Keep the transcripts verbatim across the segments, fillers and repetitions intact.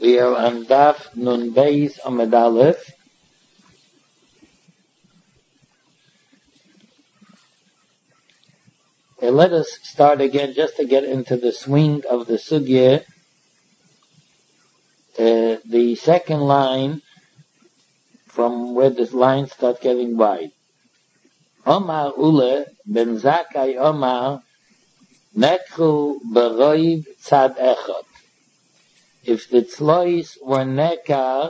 We are on Daf Nun Beis Amud Aleph. Okay, let us start again just to get into the swing of the sugya. Uh, the second line from where the lines start getting wide. Omar Ule ben Zakai Omar Nekhu Beroiv Tzad Echad. If the tzlois were nekar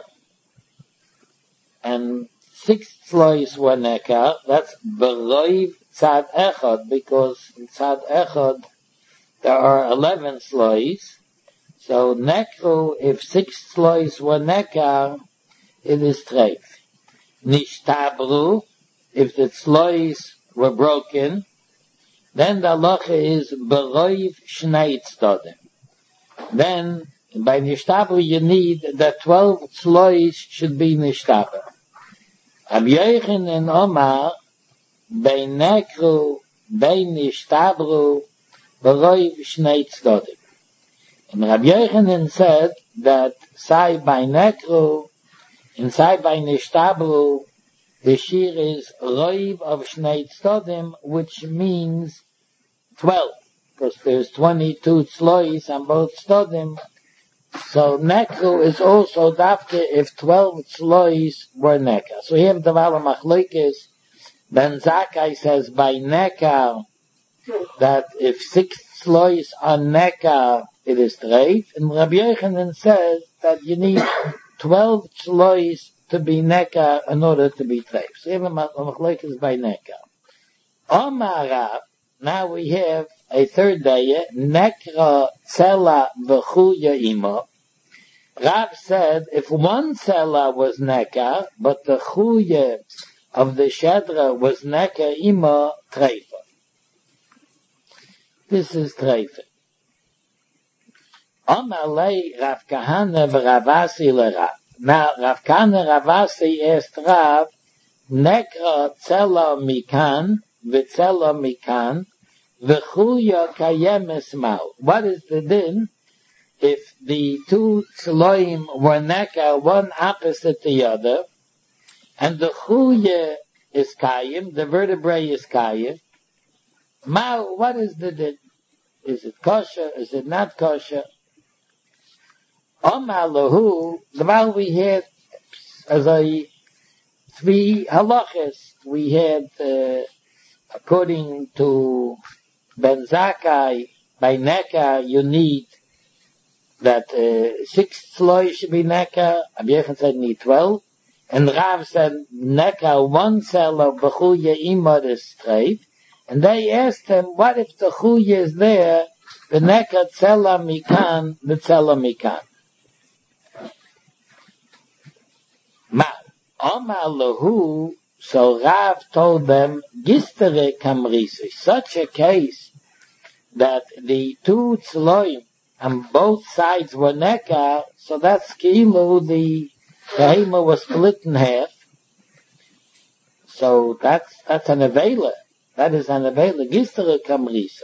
and six tzlois were nekar, that's beroiv tzad echad, because in tzad echad there are eleven tzlois. So nekru, if six tzlois were nekar, it is treif. Nishtabru, if the tzlois were broken, then the halacha is beroiv shnei tzdodim. Then by nishtabru you need that twelve tzlois should be nishtabru. Rabbi Yochanan Omar bei nekru bei nishtabru beroiv shnei tzdodim. And Rabbi Yochanan said that sai by nekru and sai by nishtabru the shir is roiv of shnei tzdodim, which means twelve, because there's twenty-two tzlois on both tzdodim. So nekru is also dafke if twelve tzlois were nekar. So here the Vala Machlokes, Ben Zakai says by nekar that if six tzlois are nekar, it is treif. And Rabbi Yochanan says that you need twelve tzlois to be nekar in order to be treif. So here the Machlokes by nekar. Omar Rav, now we have a third day, nekra tzela v'chuya imo. Rav said if one tzela was nekar, but the chuya of the shedra was nekar imo, treifa. This is treifa. Omar lei Rav Kahana v'Ravasi l'Rav. Now Rav Kahana Ravasi asked Rav, nekra tzela mikan v'tzela mikan v'chuya kayemes mal. What is the din if the two tzloim were nekar, one opposite the other, and the chuya is kayim, the vertebrae is kayim? Mal, what is the din? Is it kosher? Is it not kosher? Omar lahu, the mal we had as a three halachas. We had uh, according to Ben Zakai, by nekar you need that uh, six tzlois should be nekar. Rabbi Yochanan said need twelve, and Rav said nekar one cell of b'chuya imod is straight. And they asked him, what if the chuya is there? The nekar tzela mikan, the tzela mikan. Ma Omar lahu. So Rav told them, gistere kamrisi, such a case that the two tzloim on both sides were nekar, so that's kilu, the behema was split in half. So that's, that's an avela. That is an avela, gistere kamrisi.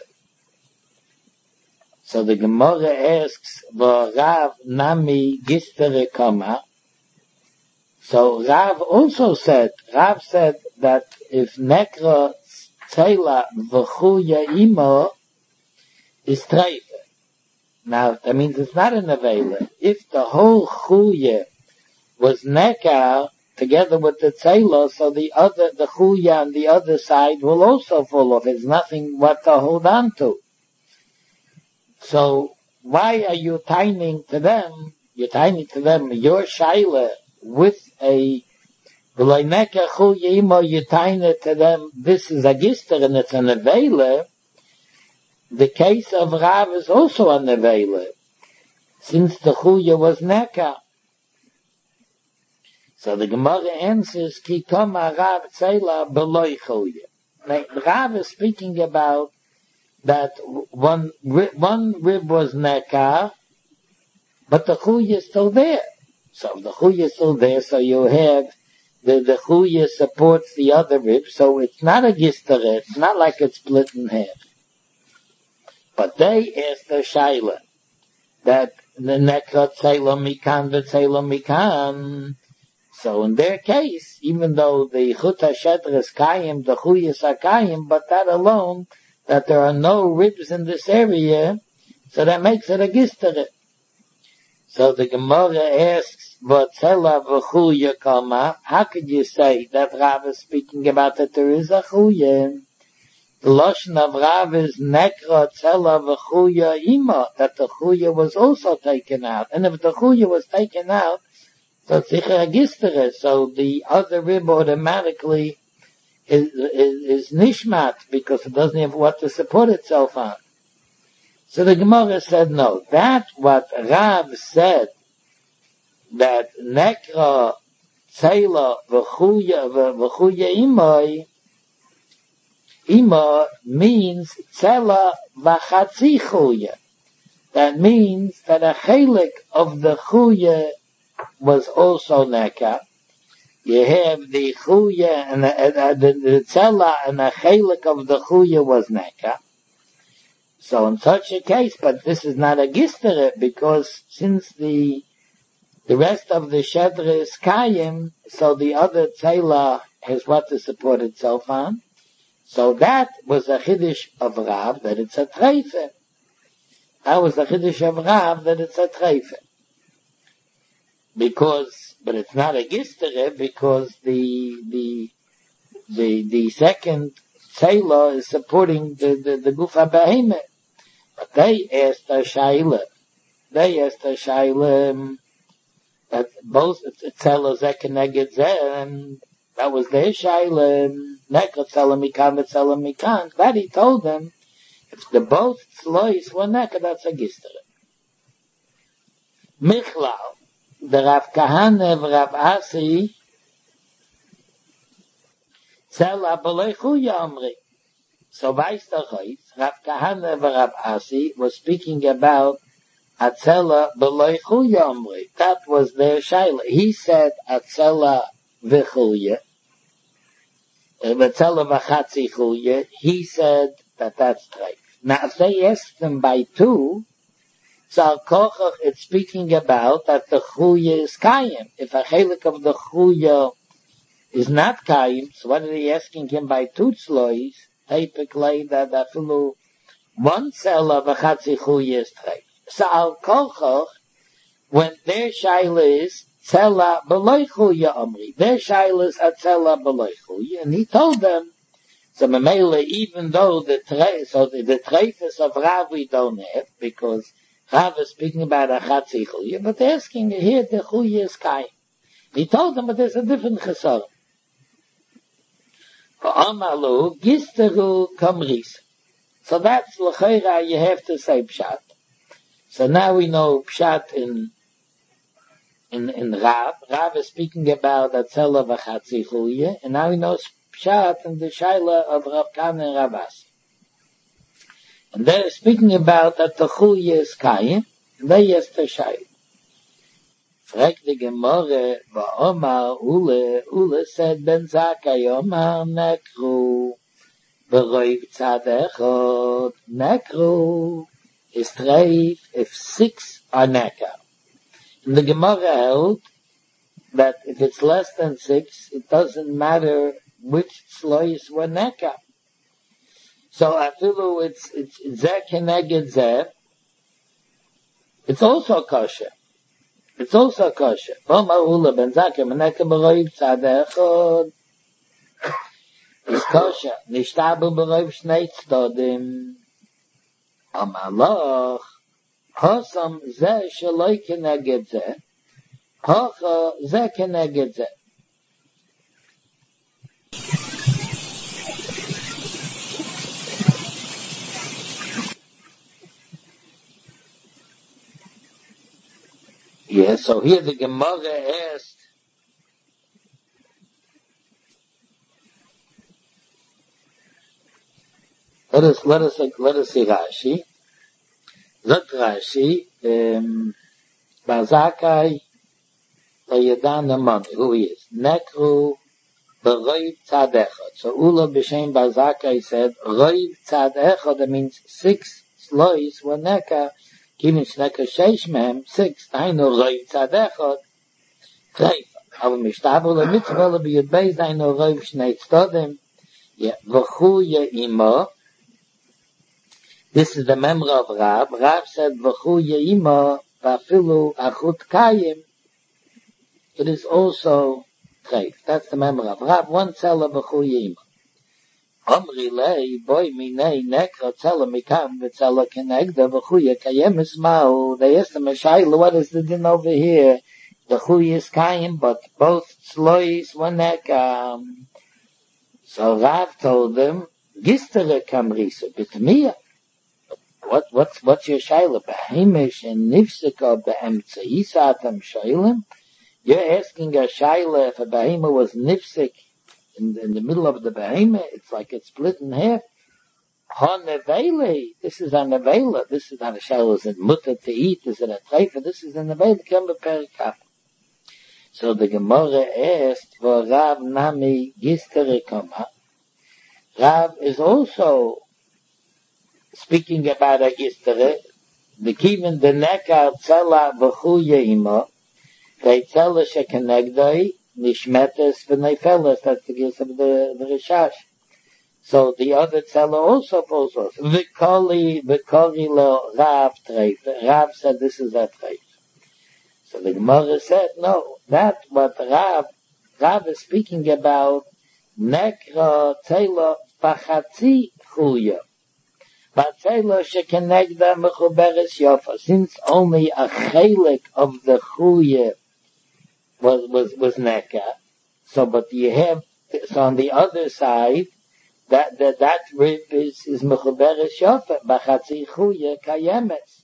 So the Gemara asks, Rav nami gistere kama. So Rav also said, Rav said that if nekra tzela v'chuya imo is treifa. Now, that means it's not an avela. If the whole chuya was nekar together with the tzela, so the other, the chuya on the other side will also fall off. There's nothing what to hold on to. So, why are you tying to them, you're tying to them your shaila with a v'loineka chuya imo, you're tying it to them, this is a gister and it's an avela. The case of Rav is also an avela, since the chuya was nekar. So the Gemara answers, ki kama Rav tzela beloi chuya. Now, Rav is speaking about that one, one rib was nekar, but the chuya is still there. So if the chuya is still there, so you have the, the chuya supports the other rib, so it's not a gister, it's not like it's split in half. But they asked the shaila that nekra tzela mikan v'tzela mikan. So in their case, even though the chut hasheter is kayim, the chuyas are kayim, but that alone, that there are no ribs in this area, so that makes it a gisteret. So the Gemara asks, v'tzela v'chuya kama, how could you say that Rav is speaking about that there is a chuya? The Lashon of Rav is nekra tzela v'chuya ima, that the chuya was also taken out. And if the chuya was taken out, so it's a gisteret, so the other rib automatically is, is, is nishmat, because it doesn't have what to support itself on. So the Gemara said no. That what Rav said, that nekra tzela v'chuya v'chuya imoi, ima means tzela v'chatzi chuya. That means that a chelik of the chuya was also neka. You have the chuya and the, uh, the, the tzela and a chelik of the chuya was neka. So in such a case, but this is not a gisteret, because since the the rest of the shedra is kayim, so the other tzela has what to support itself on. So that was a chiddush of Rav, that it's a treife. That was a chiddush of Rav, that it's a treife. Because, but it's not a gisteret, because the, the, the, the second tzela is supporting the, the, the guf ha-behemoth. But they asked a shaila, they asked a shaila, that both tzela zeh keneged zeh, and that was their shaila, nekra tzela mikan v'tzela mikan. That he told them, if the both tzlois were nekra, that's a gisteret. Michlal, the Rav Kahane v'Rav Asi, tzela b'lei chuya omri. So weiss der Reis, Rav Kahane v'Rav Asi was speaking about atzela b'lei chuya omri. That was their shaila. He said atzela v'chuya, atzela v'chatzi chuya. He said that that's right. Now if they asked them by two, so al kochach it's speaking about that the chuya is kayim. If a chelik of the chuya is not kayim, so what are they asking him by two tzlois? Typically that that fellow one tzela v'chatzi chuya is treif. So al kochach, when their shaila is tzela b'loi chuya omri, their shaila is tzela b'loi chuya, and he told them, so memele, even though the treif, so the, the treifus of Rav we don't have, because Rav is speaking about a chatzi chuya, but they're asking here the chuya is kayim. He told them, but there's a different chesar. Amalu gisteru kamris. So that's l'chayra, you have to say pshat. So now we know pshat in in in Rav. Rav is speaking about atzela v'chatzi chuya, and now we know pshat in the shaila of Rav Kahane and Rav Asi. And they're speaking about that the chuya is kayim, and they ask the shaila. Fragt die Gemorre, Omar Ule, Ule said Ben Zakkai, Omar nekru, beroiv tzad echod, nekru, is treif if six are nekar. And the Gemorre held that if it's less than six, it doesn't matter which tzlois were nekar. So afilu it's, it's zeh keneged zeh, it's also kosher. It's also kosher. Omar Ula ben Zakkai meneka b'roiv tzad echod. It's kosher. Nishtabu b'roiv shnei tzdodim. Omar loch. Hosam zeh sheloi keneged zeh. Hocha zeh keneged zeh. Yeah, so here the Gemara asked, let us, let us, let us see Rashi. Zot Rashi, um, Bar Zakkai, Layadan Amani, who he is? Nekru, B'roiv tzad echad. So Ula b'shem Bar Zakkai said, Roiv tzad echad, that means six slois were neka, Kivin Shneka Sheish Mem, six, Dainu Roiv Tzad Echad, Treif. Aber Mishtaber Le Mitzvah Le B'Yud Beis, Dainu Roiv Shnei Tzodim, V'chu Ye'ima. This is the memory of Rav. Rav said, V'chu Ye'ima, V'afilu Achut Kayim. It is also Treif. That's the memory of Rav. One tzela V'chu Ye'ima. Omri lei, boy minei, nekra tzela mikam, v'tzela kenegda, v'chuya kayemis ma'u. They asked him, Shayla, what is the din over here? The chuya is kayim, but both tzlois were nekam. So Rav told them, gistere kamrisa, bitmiya. What, what's, what's your Shayla? Behemish and nifsika be'emtza yisatam shaylim? You're asking a Shayla if a behemah was nifsik In, in the middle of the behemoth, it's like it's split in half. Ha-nevele, this is a nevela, this is not a shell, is it mutter to eat, is it a treifa, this is a nevela, kembe perikaf. So the Gemara asked, for Rav Nami Gistere Kama. Rav is also speaking about a Gistere, the Kivin the Nekar Tzela V'chu Ye'ima, they tell us a Kenegdai, Nishmetes v'neifeles, that's the case of the, the Rishash. So the other teller also falls off. V'koli, v'koli lo Rav treif. Rav said this is a treif. So the Gemara said, no, that's what Rav, Rav is speaking about, nekra teila pachatzi chuya. But teila shekenegda mechuberes yofa. Since only a chelik of the chuya was was was neka. So, but you have so on the other side that that that rib is is mechuberes yofa b'chatzi chuya kayemes.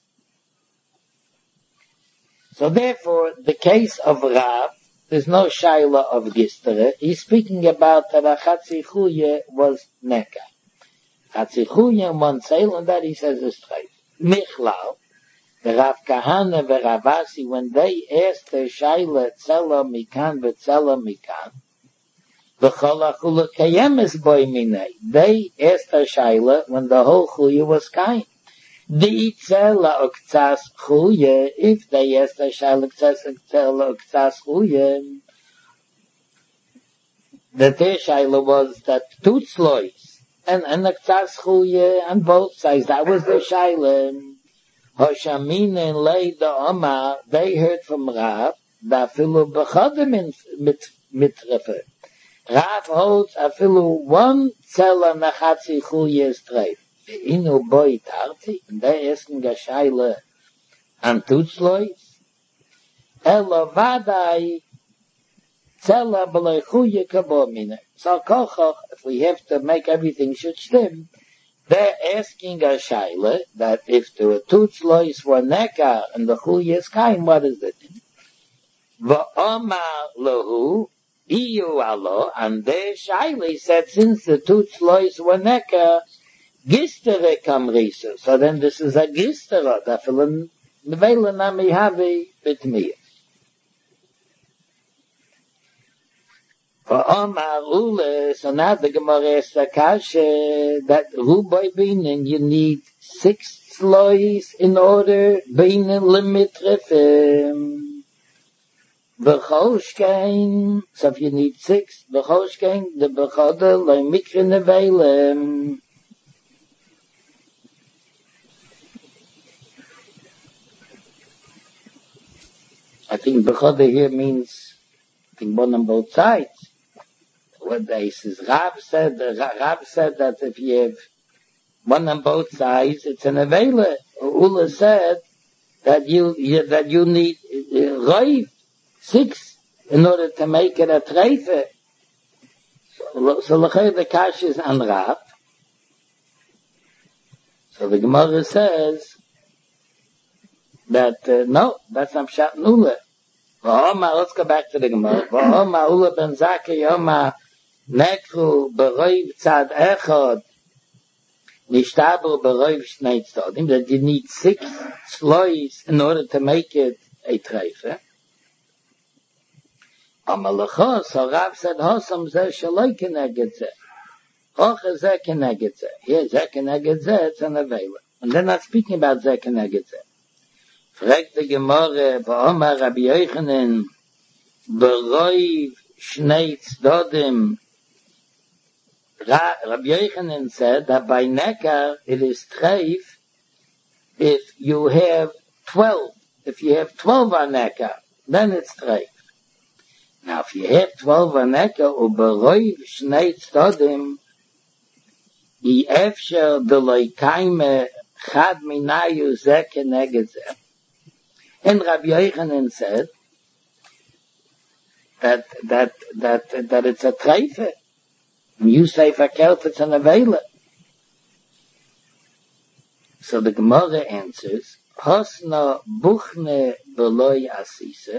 So therefore, the case of Rav, there's no shaila of gistere. He's speaking about that b'chatzi chuya was neka. Chatzi chuya and one sale, and that he says is straight. Michlal. The Rav Kahana and Rav Asi, when they asked the Shaila Tzela Mikan v'Tzela Mikan, v'chol hachula kayemes boy minei. They asked the Shaila when the whole chuya was kain. The Tzela uktzas chuya, if they asked the Shaila Tzela uktzas chuya, that their Shaila was that two tzlois, and and uktzas chuya on both sides. That was the Shaila. Hoshamin and Leida Omar, they heard from Rav, that afilu b'chodim mitrefer. Rav holds afilu one tzela nachatzi chuya is treif. Inu boi tarti, and they asking a shaila and tutzlois. Elo vadai tzela b'loi chuya kabo mine. So kochoch, if we have to make everything should stem, they're asking a shaila that if there were two tzlois were neka and the chuya is kain, what is it? V'omar lahu iyu alo, and their shaila said since the two tzlois were neka, gistere kamrisa. So then this is a gistere, dafilim nevela nami havi bitmiyah. For Omar Ule, so now the Gemara is the kasha that Rubai Binin, you need six tzlois in order Binin limitrefim. V'choshkein, so if you need six, v'choshkein, the b'choda lo mikre nevelem. I think b'choda here means, I think one on both sides. What they says, Rav said, Rav said that if you have one on both sides, it's an avela. Ula said that you, you that you need uh, Rav, six, in order to make it a treife. So, so the kash is on Rav. So the Gemara says that, uh, no, that's not Pshat Ula. Let's go back to the Gemara. V'homa Ula ben Zakkai Yoma Nekru b'roiv tzad echad nishtabu b'roiv shnei tzadim, that you need six tzlois in order to make it a treife. Amalachos, so Rav said, Hosam zeh shaloi keneged zeh. Hocha zeh keneged zeh. Here zeh keneged zeh, it's an avela. And they're not speaking about zeh keneged zeh. Fragt die Gemorre, bei Omar Rabbi Yochanan, Beroiv Shnei Tzdodim. Rabbi Yochanan said that by Nekar it is treif if you have twelve. If you have twelve on Nekar, then it's treif. Now if you have twelve on Nekar, Uberoiv Shnei Tzdodim, Yi Efsher Deloi Kaime Chad Minayu Zeh Keneged Zeh. And Rabbi Yochanan said that that that that it's a treife. And you say verkehrt it's an avela. So the Gemara answers, Hosna buchne beloy asise.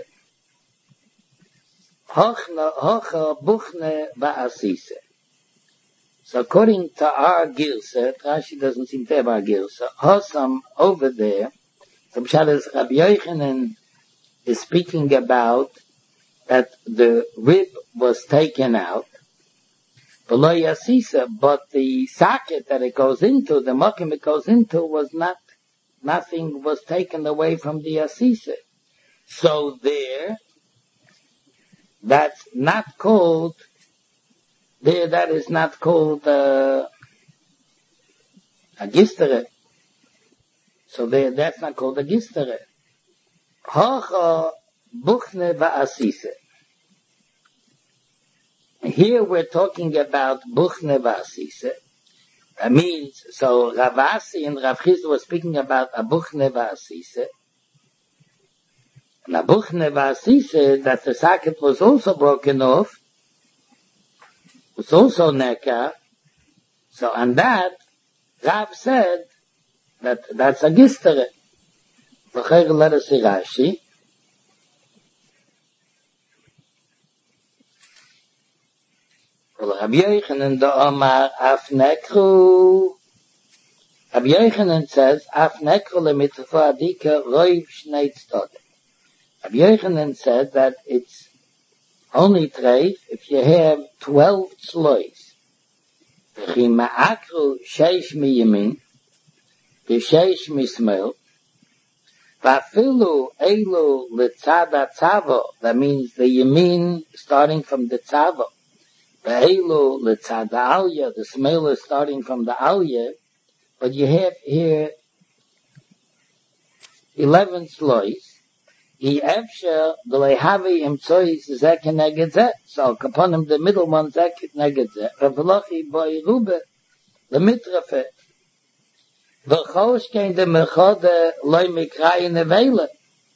Hochna hocha buchne ba'asise. So according to our Girsa, Rashi doesn't seem to have our Girsa, Hosam over there, so Pshat Rabbi Yochanan is speaking about that the rib was taken out, below Yasisa, but the socket that it goes into, the mokim it goes into, was not, nothing was taken away from the Yasisa. So there, that's not called, there that is not called uh, a gistere. So there, that's not called a gistere. Hocha buchne ba'asise. Here we're talking about buchne ba'asise. That means, so Ravasi and Rav Chizda were speaking about a buchne ba'asise. And a buchne ba'asise, that the socket was also broken off, was also nekar. So on that, Rav said that that's a gistere. Let us see Rashi. Well, Rabbi Yochanan the Omar af nekru. Rabbi Yochanan says af nekru lemitzafa adika roiv shnei tzdodim. Rabbi Yochanan said that it's only treif if you have twelve tzlois. V'chi ma'akru sheish miyamin, v'sheish mismel, v'afilu eilu letzada tzavo, that means the yamin starting from the tzavo, v'eilu letzada alya, the smell is starting from the alya, but you have here eleven tzlois. He efsher the lehavi imtsois zeh keneged zeh. So upon him the middle one zeh keneged zeh. Ravlochi boy rube the mitrafe. V'chosh kein de mechode loy mikrayin nevele.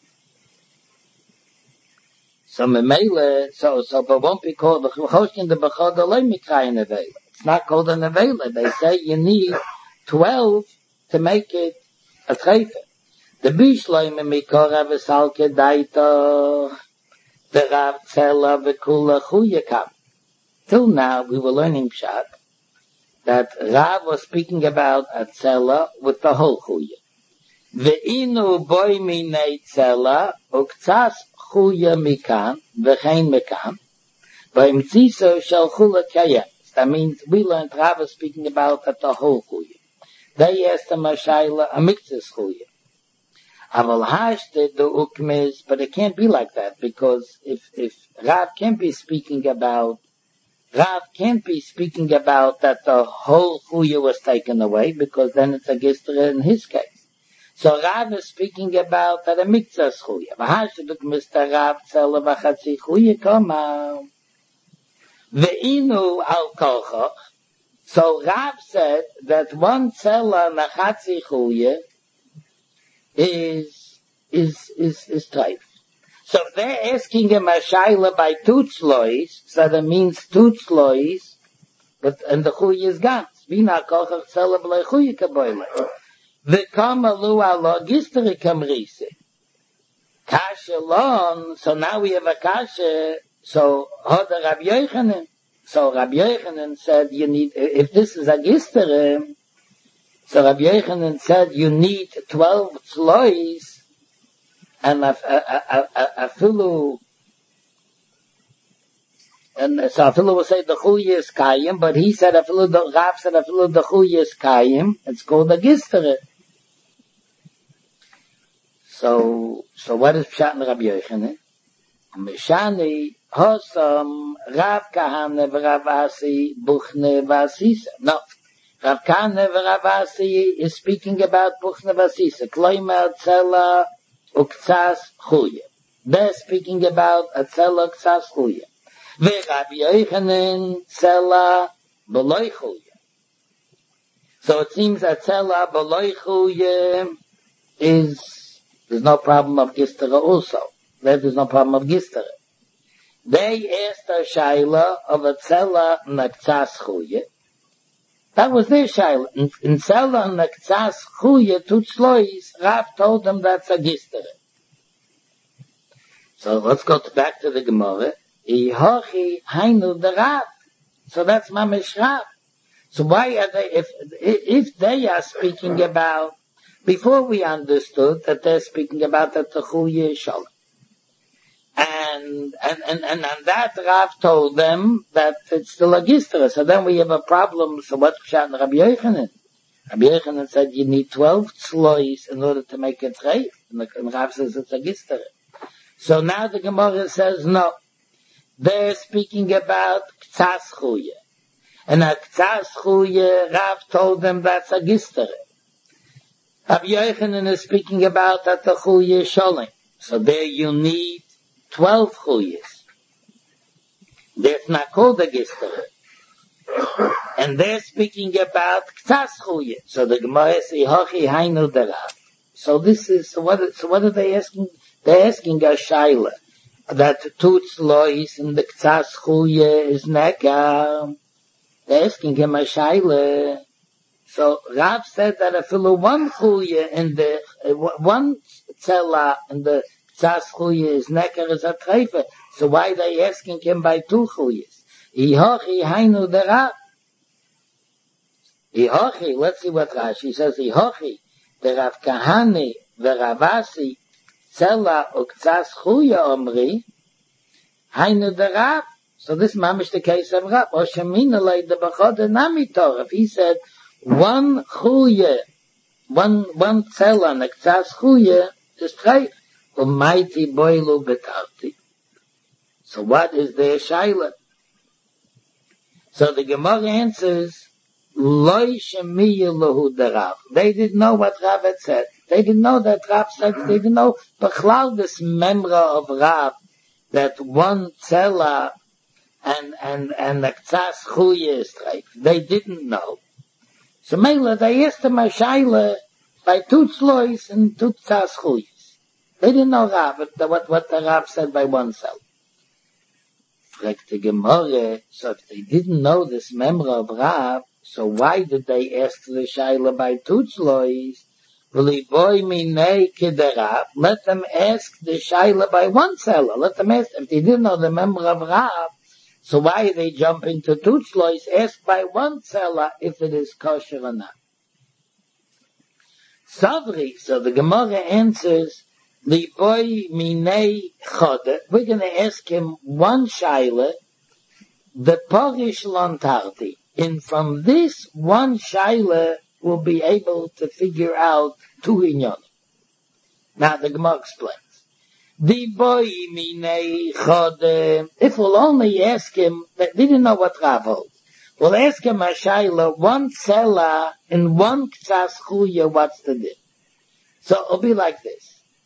So memele, so so but won't be called v'chosh kein de mechode loy mikrayin nevele. It's not called a nevele. They say you need twelve to make it a treife. The Bishloim mikora v'salke daita the Rav Tzela v'kula chuyakam. Till now we were learning pshat that Rav was speaking about a tzela with the whole chuya. Ve'inu boy minei tzela uktzas chuya mikan v'chein mikan v'imtziso shel chula kaya. That means we learned Rav was speaking about that the whole chuya. They asked him a shayla a miktzas chuya. Aval hashte the ukmes, but it can't be like that because if if Rav can't be speaking about Rav can't be speaking about that the whole chuya was taken away because then it's a gistere in his case. So Rav is speaking about that a miktzas chuya. V'hashte the ukmes Rav tzela v'chatzi chuya kama ve'inu al kolchoch. So Rav said that one tzela nachatzi chuya is is is is treif. So if they're asking him a shayla by two tzlois, so that means two tzlois, but and the chuy is gone. V'ina kochach tzela b'lei chuy kaboyle. V'kam alu ala gisteri kamrise. Kasha lon. So now we have a kasha. So hoda Rabbi Yochanan. So Rabbi Yochanan said you need if this is a gisteri. So Rabbi Yochanan said you need twelve tzlois and a, a, a, a, a filu, and so a filu will say the chuy is kayim, but he said a filu, the Rav said a filu the chuy is kayim. It's called a gistere. So, so what is Pshat in Rabbi Yochanan? Mishani, Hosam, Rav Kahane, Rav Asi, Buchne, Vasisa. No. Rav Kahane, Rav Asi is speaking about Buchne, Vasisa. Kloimer, Tzela, Uktsas, Chuye. They're speaking about Tzela, Uktsas, Chuye. Ve Rabbi Yochanan, Tzela, Beloi Chuye. So it seems that Tzela, Beloi Chuye is, there's no problem of Gistere also. There's no problem of Gistere. They asked a Shaila of a Tzela Naktsas Chuye. That was their Shaila. In, in Tzela Naktsas Chuye, Tutzlois, Rav told them that's a Gistere. So let's go to, back to the Gemara. Ihochi Hainu the Rav. So that's Mamish Rav. So why are they, if, if they are speaking about, before we understood that they're speaking about the Techuye Shalom. And, and, and, and on that Rav told them that it's still a Gistere. So then we have a problem. So what Pshat Rabbi Yochanan? Rabbi Yochanan said you need twelve tzlois in order to make it reif. And, the, and Rav says it's a Gistere. So now the Gemara says no. They're speaking about Ktsas Chuye. And a Ktsas Chuye, Rav told them that's a Gistere. Rabbi Yochanan is speaking about that the Chuye Sholem. So there you need twelve Chuyes. That's not called a Gistere. And they're speaking about Ktsas Chuye. So the Gemara says, Ihochi Hainu the Rav. So this is, so what, so what are they asking? They're asking a Shaila. That Tutz Lois and the Ktsas Chuye is Nekar. They're asking him a Shaila. So Rav said that if one Chuye in the, uh, one Tzela in the Ktsas Chuye is Neker is a Treife. So why are they asking him by two Chuyes? Ihochi Hainu the Rav. Ihochi, let's see what Rashi says. Ihochi, the Rav Kahane, the Rav Asi, Tzela Uktsas Chuye Omri, Hainu the Rav. So this mamish the case of Rav. Or Shemina lay the Bechod Nami Torah. He said, one Chuye, one, one Tzela, Nektsas Chuye, is Treif. Almighty Boilu Betarti. So what is their Shaila? So the Gemara answers, Loi Shemiya Lahu Derav. They didn't know what Rav had said. They didn't know that Rav said, they didn't know Bechlal this memra of Rav, that one Tzela and, and, and Nektsas Chuye is Treif. They didn't know. So Mela, they asked him a Shaila by two Tzlois and two Ktsas Chuyes. They didn't know Rav, what, what the Rav said by oneself. Fragt the Gemara, so if they didn't know this memra of Rav, so why did they ask the Shaila by two Tzlois? Let them ask the Shaila by one Tzela. Let them ask, if they didn't know the memra of Rav, so why are they jumping to two Tzlois? Ask by one Tzela if it is kosher or not. Savri, so the Gemara answers, the boy minei chode. We're going to ask him one shaila, the porish lantarti. And from this one shaila, we'll be able to figure out two inyonim. Now the Gemara explains. The boy minei chode. If we'll only ask him, they didn't know what Rav holds. We'll ask him a shaila, one tzela and one ktsas chuya, what's the din? So it'll be like this.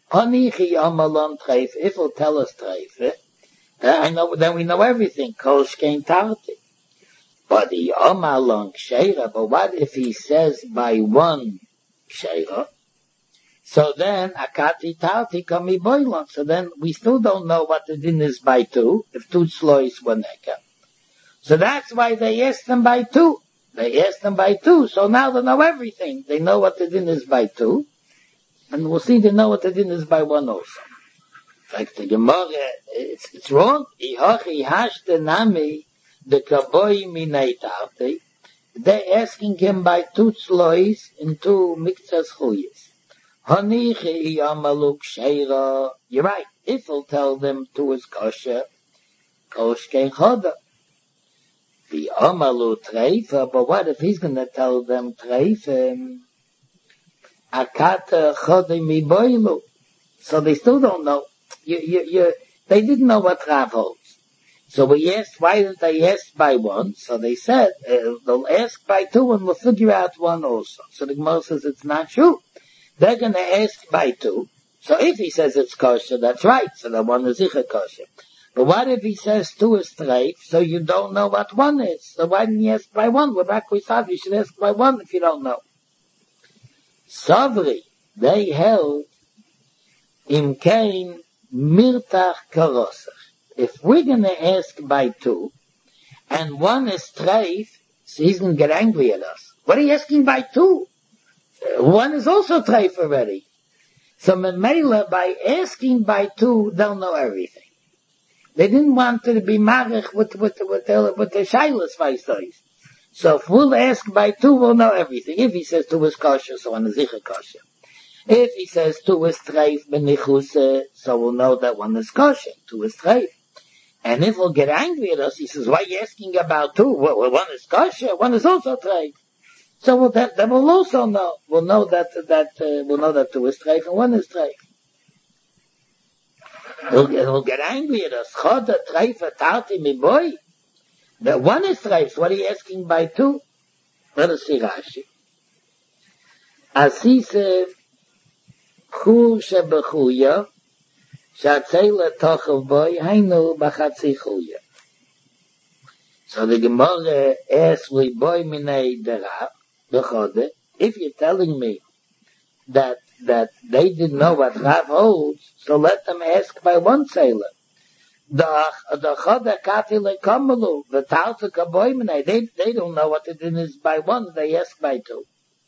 If he'll tell us treif, uh, I know, then we know everything. Kol shkein tarti. But the omalon ksheira. But what if he says by one ksheira? So then akati tarti kami boilon. So then we still don't know what the din is by two. If two tzlois were neka. So that's why they asked them by two. They asked them by two. So now they know everything. They know what the din is by two. And we'll see they know what the din is by one also. In fact, the Gemara, it's, it's wrong. Ihochi hashte nami the kaboi minei tarti. They're asking him by two tzlois and two miktsas chuyes. Hanichi yamaluk sheira. You're right. If he'll tell them two is kosher, koshkein choda. The amalu treifa. But what if he's going to tell them treifim? Akata chode mi boilu. So they still don't know. You, you, you, they didn't know what Rav holds. So we asked, why didn't they ask by one? So they said, uh, they'll ask by two and we'll figure out one also. So the Gemara says it's not true. They're going to ask by two. So if he says it's kosher, that's right. So the one is zicha kosher. But what if he says two is treif, so you don't know what one is? So why didn't you ask by one? We're back with Sav, you should ask by one if you don't know. Savri, they held, im kein mirtach karosach. If we're going to ask by two, and one is treif, so he's going to get angry at us. What are you asking by two? Uh, one is also treif already. So Memela, by asking by two, they'll know everything. They didn't want to be marich with, with, with, the, with the shailas vaistois. So if we'll ask by two, we'll know everything. If he says two is kosher, so one is zicha kosher. If he says two is treif benichuse, so we'll know that one is kosher. Two is treif. And if we'll get angry at us, he says, why are you asking about two? Well, well one is kosher, one is also treif. So we'll, then, then we'll also know. We'll know that, that, uh, we'll know that two is treif and one is treif. He'll, he'll get angry at us. Choda treifa tarti mi boy. The one is treif, so what are you asking by two? Let us see Rashi. Asise chur shebechuya shatzela tochav boy hainu bachatzi chuya. So the Gemara asks, we boy minei derav, the chode. If you're telling me that that they didn't know what Rav holds, so let them ask by one sailor. The the chada kafile kamalu, the talta kaboimene, they they don't know what it is by one, they ask by two.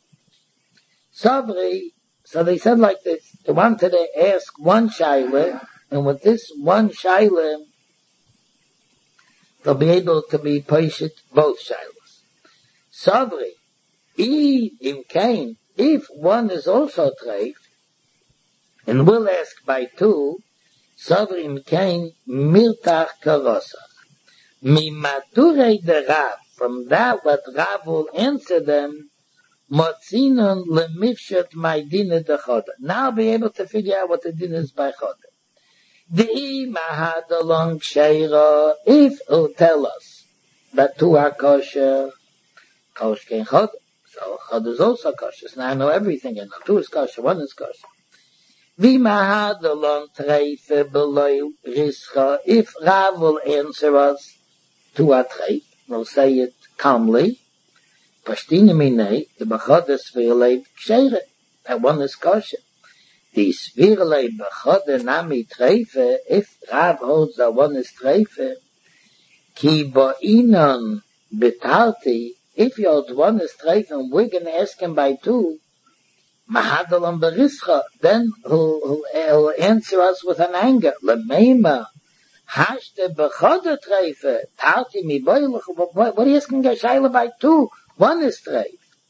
Sabri, so they said like this, they wanted to ask one shaila, and with this one shaila, they'll be able to be patient both shailas. Sabri, I im kain, if one is also treif, and we'll ask by two, Savrim kain mirtach karosach. Mi maturei de Rav, from that what Rav will answer them, motzinon lemifshet my dinah de choda. Now I'll be able to figure out what the din is by choda. Dei mahad along sheira, if he'll tell us that two are kosher, kosh kein choda. So chod is also kosher. So now I know everything. I know two is kosher, one is kosher. V'mahad alon treife below rischa. If Rav will answer us to a treif, we'll say it calmly. Pashtine minei, the b'chodes v'yolei ksheire. That one is kosher. The svirlei b'chode nami treife, if Rav holds that one is treife, ki bo'inon betarti, if you hold one is treif and we're going to ask him by two, mahadalam berischa, then he'll, he'll, he'll answer us with an anger. Lemeima, hashte bechada treife, tarti mi boilach, what are you asking a shaila by two? One is treif.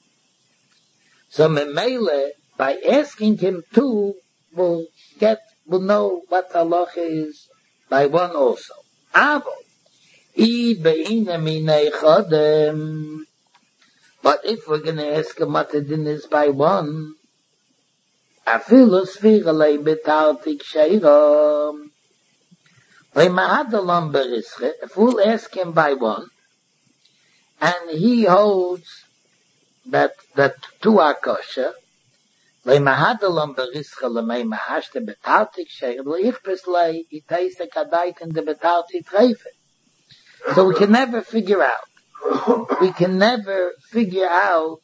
So memele, by asking him two, we'll get, we'll know what halacha is by one also. Avo, I be'ina minei chodem, but if we're going to ask him what the din is by one, afilu sviralei betartik sheira, le'mahadalam berische, if we'll ask him by one, and he holds that that two are kosher, le'mahadalam berische le'mei mahashte betartik sheira, le'ichpes le'i itaise kadait in the betartik treife. So we can never figure out. We can never figure out,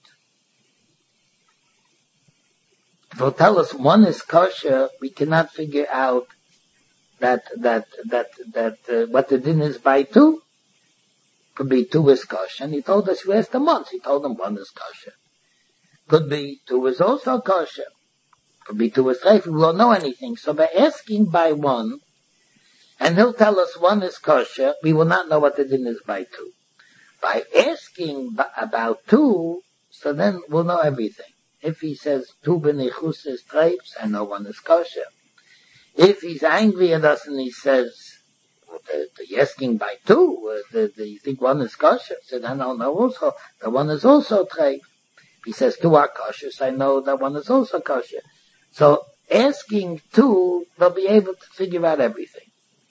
if he'll tell us one is kosher, we cannot figure out that, that, that, that, uh, what the din is by two. Could be two is kosher, and he told us, we asked him once, he told them one is kosher. Could be two is also kosher. Could be two is treif, we don't know anything. So by asking by one, and he'll tell us one is kosher, we will not know what the din is by two. By asking about two, so then we'll know everything. If he says two benichus is treifs, I know one is kosher. If he's angry at us and he says, well, the, the asking by two, uh, the, the, you think one is kosher? So then I'll know also that one is also treif. If he says two are kosher, so I know that one is also kosher. So asking two, they'll be able to figure out everything.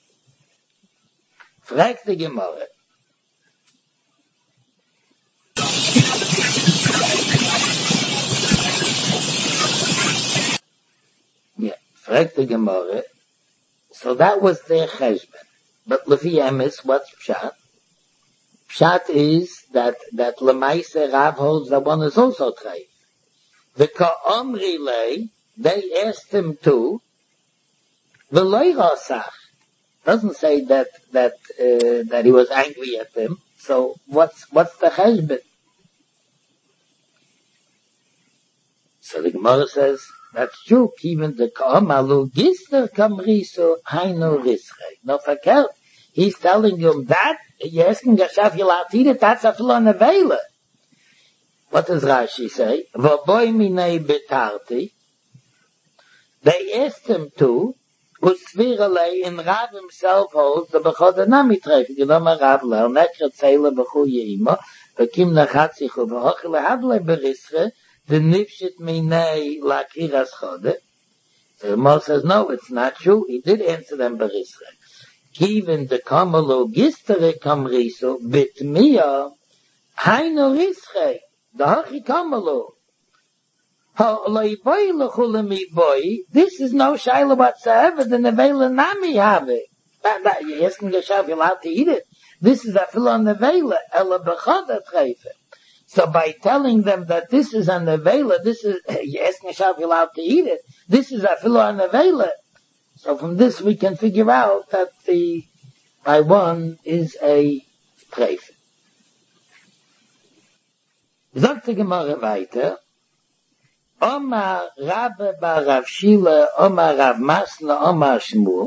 Fragt die Gemara. Yeah, fragt die Gemara. So that was their cheshbon. But Lefi Emes, what's Pshat? Pshat is that, that Lemaise Rav holds that one is also treif. The Ka'omri lay, they asked him to, the Leirasach. Doesn't say that, that, uh, that he was angry at them. So what's, what's the cheshbon? So the Gemara says, that's true, even the Ka'omalu gister kamriso haino rische. No verkehrt. He's telling him that, you're asking Gashaf Yilatid, that's a filon avela. What does Rashi say? V'boi minei betarti. They asked him to, usvirale in Rav himself holds the Bechod Nami treif. Gedama Rav lel, nekret zeile bechu yeima, v'kim nachatzichu v'hoch lehavle berische, the nifshit minei lakiras chode. So the Gemara says, no, it's not true. He did answer them berische. Given the kamalo gistere kamriso bitmia, haino rische. The hachi kamalo. This is no shaila whatsoever. The nevela nami have it. You're asking Geshav, you're allowed to eat it. This is a filon nevela. Ela bechada treife. So by telling them that this is a nevela, this is, you're asking Geshav, you're allowed to eat it. This is a filon nevela. So from this we can figure out that the by one is a treife. Sagt die Gemara weiter, Omar Rabbe bar Rav Shila, Omar Rav Masna, Omar Shmuel,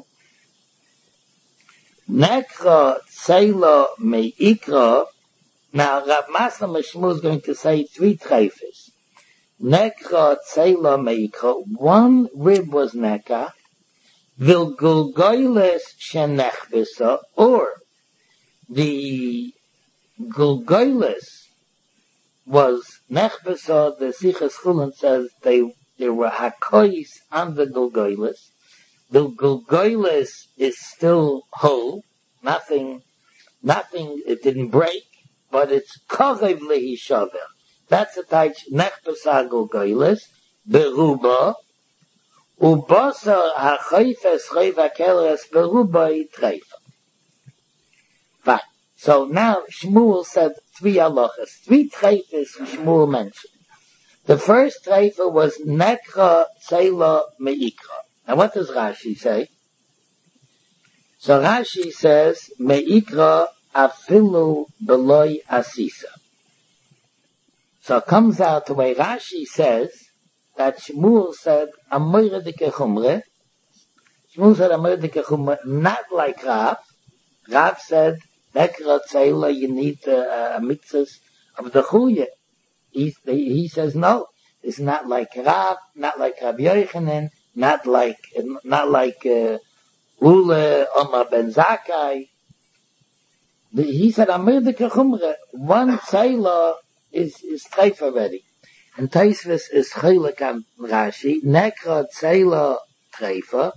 Nekra Tzeilo Meikra. Now Rav Masna Shmuel is going to say three treifes. Nekra Tzeilo Meikra, one rib was Nekra, Vil Gulgoiles Shenechbisa, or the Gulgoiles was Nechbesa. The Sichas Chulin says they, they were Hakois on the Gulgoiles. The Gulgoiles is still whole, nothing, nothing, it didn't break, but it's Korev Lehi Shaver. That's a type, Nechbesa Gulgoiles, Beruba, Ubasa HaChoifes Choiva Keres Beruba Treifa. Fine. So now Shmuel said three halachas, three treifes Shmuel mentioned. The first treifa was Nekra Tzeila Meikra. Now what does Rashi say? So Rashi says, Meikra afilu beloi asisa. So it comes out the way Rashi says that Shmuel said, Amoyre de kechumre. Shmuel said, Amoyre de kechumre, not like Rav. Rav said, Nekra Tzeila, you need a, a mitzvah of the Chuya. He, he says, no, it's not like Rav, not like Rabbi Yochanan, not like, not like, uh, Ule, Omar ben Zakkai. He said, Amir de Kechumre, one Tzeila is, is treif already. And Taisvis is Chilek and Rashi, Nekra Tzeila treifa,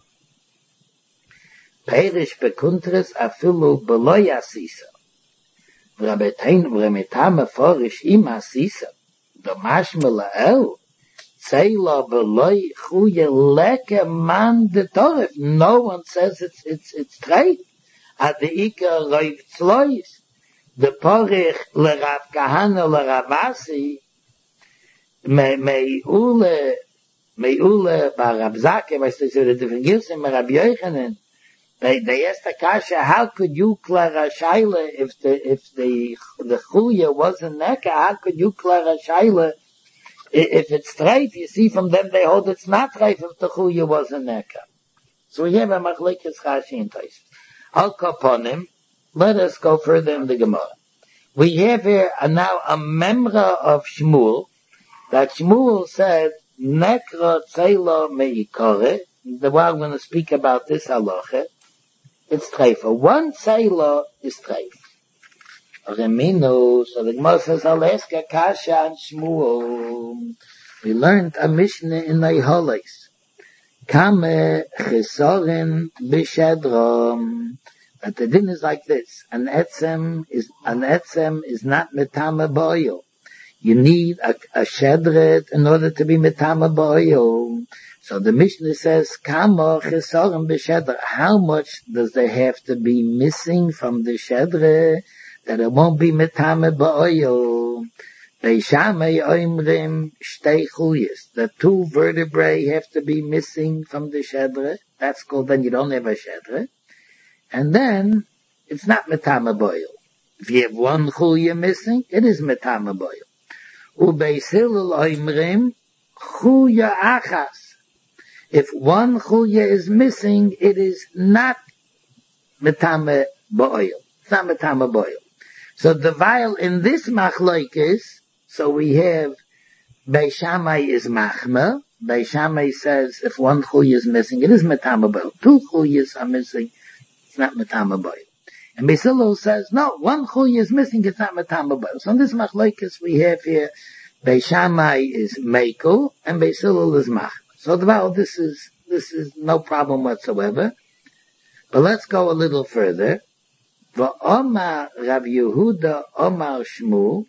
Perish bekuntres afilu beloy asisa. Vrabetain vremetame forish im asisa. The mashmela el. Tzeila beloy chuye leke man de torif. No one says it's, it's, it's treif. Ad the ikar roiv tzlois. The porich le Rav Kahana le Ravasi. Me, me ule, me ule bar Rav Zake, weißt du, so the different gilsim, me Rabbi Yochanan. They, they asked the kasha, how could you clear a shaila if the, if the, the chuya wasn't neka, how could you clear a shaila if it's treif? You see from them they hold it's not treif if the chuya wasn't neka. So we have a machlekes Rashi in Tais. Al kaponim, let us go further in the Gemara. We have here a, now a memra of Shmuel, that Shmuel said, Nekra Tzeila Meikore, the one I'm going to speak about this halacha, it's treifa. One tzeila is treif. Reminu, so the Gemara says, Aleska Kasha and Shmuel. We learned a Mishnah in Neiholis. Kame chesoren b'shedrom. But the din is like this: an etzem is an etzem is not metame b'oil. You need a, a shedret in order to be metame b'oil. So the Mishnah says, Kama chesoren b'shedre. How much does there have to be missing from the shedre that it won't be metame b'oil? Beishamei oimrim shtei chuyas. The two vertebrae have to be missing from the shedre. That's called, then you don't have a shedre. And then, it's not metame b'oil. If you have one chuya missing, it is metame b'oil. Ubeis Hillel oimrim chuya achas. If one chuya is missing, it is not metame b'oil. It's not metame b'oil. So the vial in this machlokes, so we have Beis Shammai is machmer. Beis Shammai says if one chuya is missing, it is metame b'oil. Two chuyas are missing, it's not metame b'oil. And Beis Hillel says no, one chuya is missing, it's not metame b'oil. So in this machlokes we have here Beis Shammai is mekel and Beis Hillel is machmer. So well, this is this is no problem whatsoever. But let's go a little further. V'omar Rav Yehuda Omar Shmuel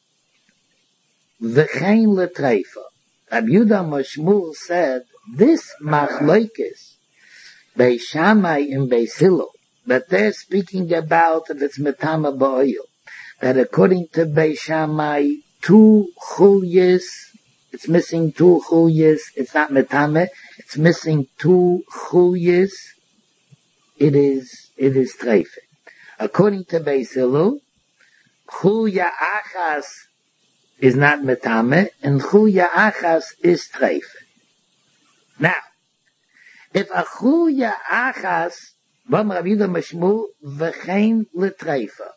v'chein letreifa. Rav Yehuda Omar Shmuel said this machlokes Beis Shammai and Beis Hillel that they're speaking about if it's metame b'oil. That according to Beis Shammai, two chulyas. It's missing two chuyas. It's not metame. It's missing two chuyas. It is, it is treife. According to Beis Hillel, chuya achas is not metame, and chuya achas is treife. Now, if a chuya achas, vam Rav Yehuda Mashmul, v'chein letreifa.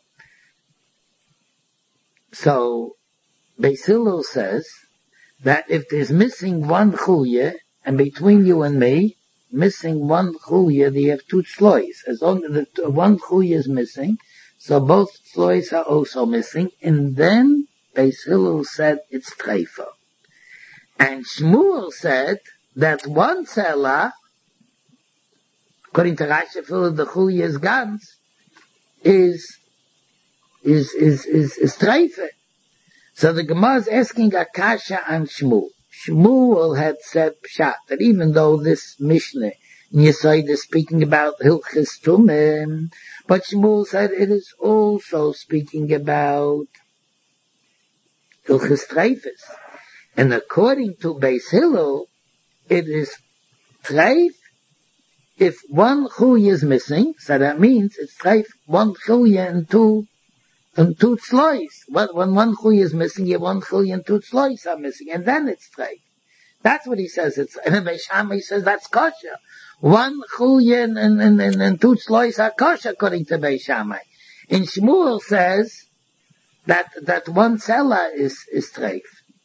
So, Beis Hillel says, that if there's missing one chuya, and between you and me, missing one chuya, they have two tzlois. As long as the one chuya is missing, so both tzlois are also missing, and then Beis Hillel said it's treifa. And Shmuel said that one tzela, according to Rashi, the chuya is gans, is, is, is, is, is treifa. So the Gemara is asking a kasha on Shmuel. Shmuel had said pshat that even though this Mishnah in Yesod is speaking about Hilchis Tumim, but Shmuel said it is also speaking about Hilchis Treifes. And according to Beis Hillel, it is treif if one chuya is missing, so that means it's treif one chuya and two and two tzlois. When one chuya is missing, you have one chuya and two tzlois are missing, and then it's treif. That's what he says. It's, and then Beis Shammai says that's kosher. One chuya and, and, and, and, and two tzlois are kosher according to Beis Shammai. And Shmuel says that, that one tzela is, is treif.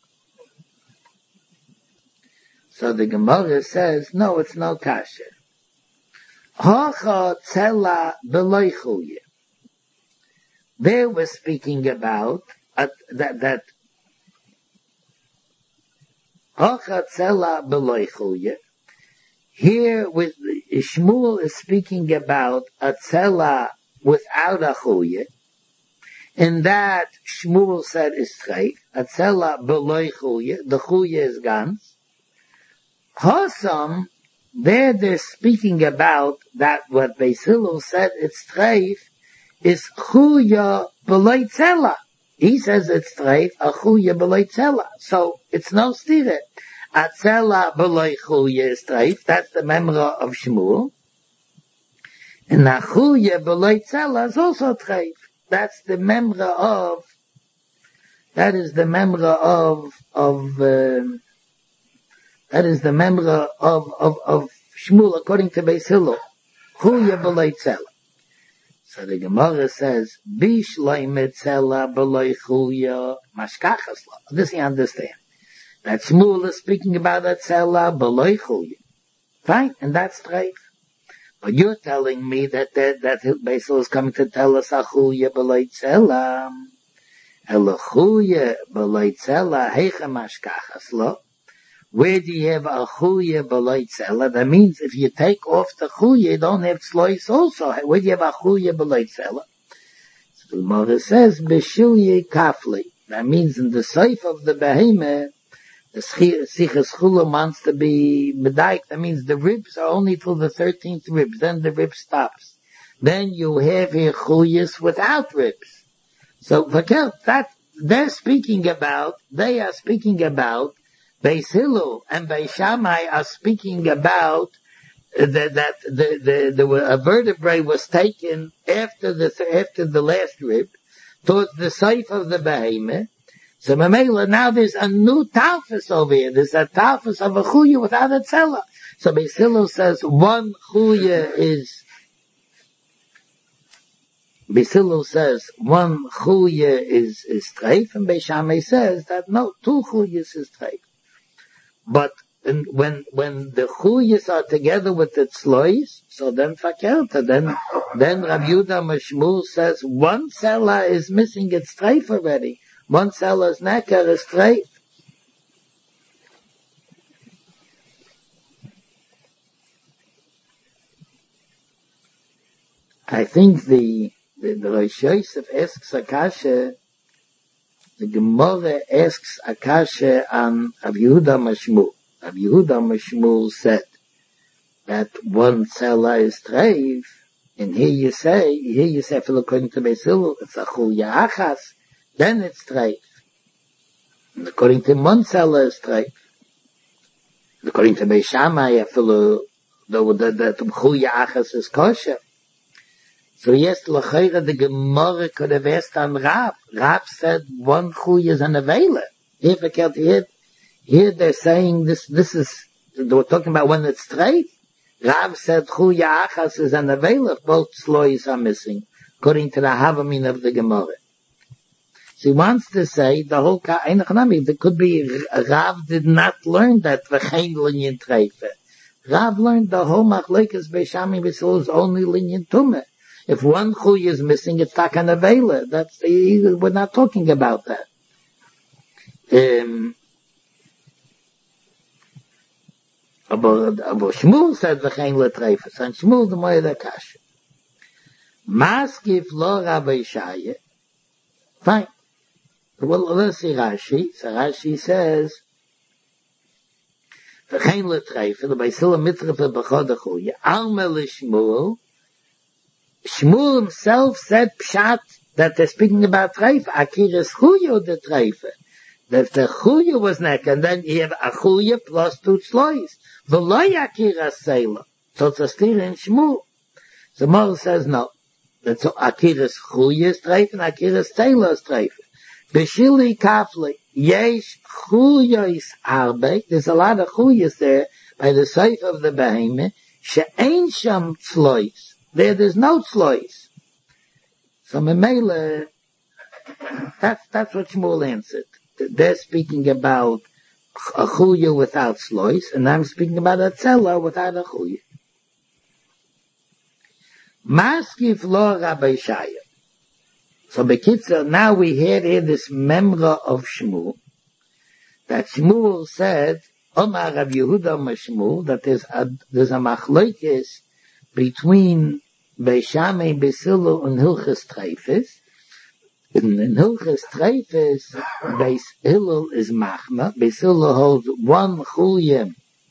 So the Gemara says, no, it's no kasher. Hocha tzela b'loi chuya. There we're speaking about uh, that, that Hocha tzela b'loi chuya. Here with Shmuel is speaking about a tzela without a chuya. And that Shmuel said is treif. A tzela b'loi chuya. The chuya is gans. Hossam, there they're speaking about that what Beis Hillel said it's treif is chuya b'loi tzela. He says it's treif, a chuya b'loi tzela. So it's no stira. A tzela b'loi chuya is treif. That's the memra of Shmuel. And a chuya b'loi tzela is also treif. That's the memra of, that is the memra of, of, uh, that is the memra of, of, of Shmuel according to Beis Hillel. Chuya b'loi tzela. So the Gemara says, Bishloime tzela b'loi chuya mashkachas lo. This you understand. That Shmuel is speaking about a tzela b'loi chuya. Fine, and that's treif. But you're telling me that that, that Beis Hillel is coming to tell us a chuya b'loi tzela. Ela chuya b'loi tzela heicha mashkachas lo. Where do you have a chuya b'loy tzela? That means if you take off the chuya, you don't have tzlois also. Where do you have a chuya b'loy tzela? So the Gemara says, b'shilye kafli. That means in the saif of the behemoth, the sichas chula wants to be medaik. That means the ribs are only till the thirteenth ribs. Then the rib stops. Then you have here chuyas without ribs. So Vakel, that they're speaking about, they are speaking about, Beis Hillel and Beis Shammai are speaking about uh, that, that the, the, the, a vertebrae was taken after the, after the last rib, towards the saif of the behemoth. So Mamela, now there's a new tafis over here. There's a tafis of a chuya without a tzela. So Beis Hillel says one chuya is, Beis Hillel says one chuya is, is treif, and Beis Shammai says that no, two chuyas is treif. But in, when, when the chuyas are together with the tzlois, so then fakelta, then, then Rav Yehuda Mashmul says one tzela is missing its treif already. One tzela's necker is treif. I think the, the, the Rosh Yosef asks Akasha, the Gemara asks Akasha on Rav Yehuda Mashmul. Rav Yehuda Mashmul said that one tzela is treif, and here you say, here you say, according to Beis Hillel, it's a chuya achas, then it's treif. And according to one tzela is treif. According to Beis Shammai, the the chuya achas is kosher. So yes, l'chayra the Gemara could have asked on Rav. Rav said one chuya is an avela. Here, here, here they're saying this. This is they were talking about when it's treif. Rav said chuya achas is an avela. Both slois are missing, according to the havamin of the Gemara. So he wants to say the whole ka'enachanami. There could be Rav did not learn that v'chein linyan treife. Rav learned the whole machlekes Beis Shammai Beis Hillel is only linyan tumah. If one chuy is missing, it's takan avela. That's the, we're not talking about that. Um, Abu, Abu Shmuel said v'chein letreifas, and Shmuel the moed akash. Maskif lo Rabbi Shaya. Fine. Well, let's see Rashi. So Rashi says v'chein letreifas, the Beis Hillel mitzrafah b'chod achuya. Alma l'Shmuel. Shmuel himself said pshat that they're speaking about treif. Akiras chuya the treif. That the chuya was neck, and then you have a chuya plus two tzlois. V'loy akiras seila. So it's a steer in Shmuel. So Mor says no. That's akiras chuya is treif and akiras seila is treif. B'shili kafli yesh chuya is arbe. There's a lot of chuyas there by the saif of the behemoth. She'ein sham tzlois. There, there's no tzlois. So Memele, that's, that's what Shmuel answered. They're speaking about a chuya without tzlois, and I'm speaking about a tzela without a chuya. Maskif lo Rabbi Shaya. So Bekitzer, now we hear here this memra of Shmuel, that Shmuel said, Omar Rav Yehuda Mashmuel, that there's a, there's a machlokes between Beis Shammai Beis Hillel and Hilchas Treifes. In, in Hilchas Treifes, Beis Hillel is machma. Beis Hillel holds one chuya.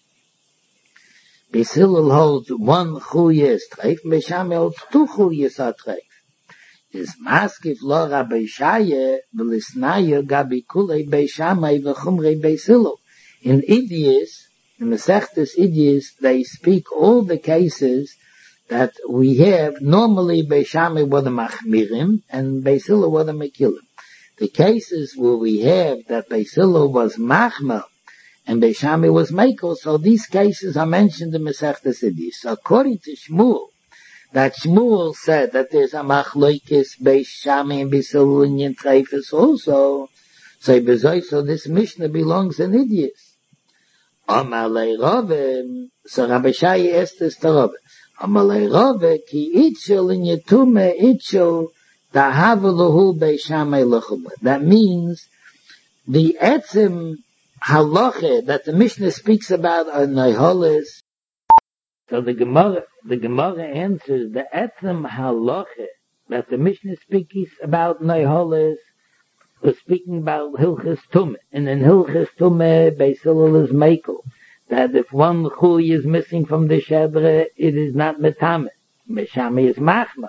Beis Hillel holds one chuya is treif. Beis Shammai holds two chuyas are treif. Is maskif lo Rabbi Shaya v'lisnaya gabi kulei Beis Shammai v'chumrei Beis Hillel. In Idias, in Masechtas Idias, they speak all the cases that we have. Normally Beis Shammai were the machmirim and Beis Hillel were the mekilim. The cases where we have that Beis Hillel was machma and Beis Shammai was mekel, so these cases are mentioned in Masechtas Idias. So according to Shmuel, that Shmuel said that there's a machlokes Beis Shammai and Beis Hillel in Treifes also, so so this Mishnah belongs in Idias. Amalei Rove, so Rabbi Shai asked this to Rove. Amalei Rove, ki itchel in Yetume itchel dahavu lahu Beis Shammai l'chumra. That means the etzim halacha that the Mishnah speaks about are Neholis. So the Gemara, the Gemara answers the etzem halacha that the Mishnah speaks about Neholis was speaking about Hilchas Tumah. And in Hilchas Tumah, Beis Hillel is Mekel, that if one chuy is missing from the Shedra, it is not Metameh. Meshami is Machma.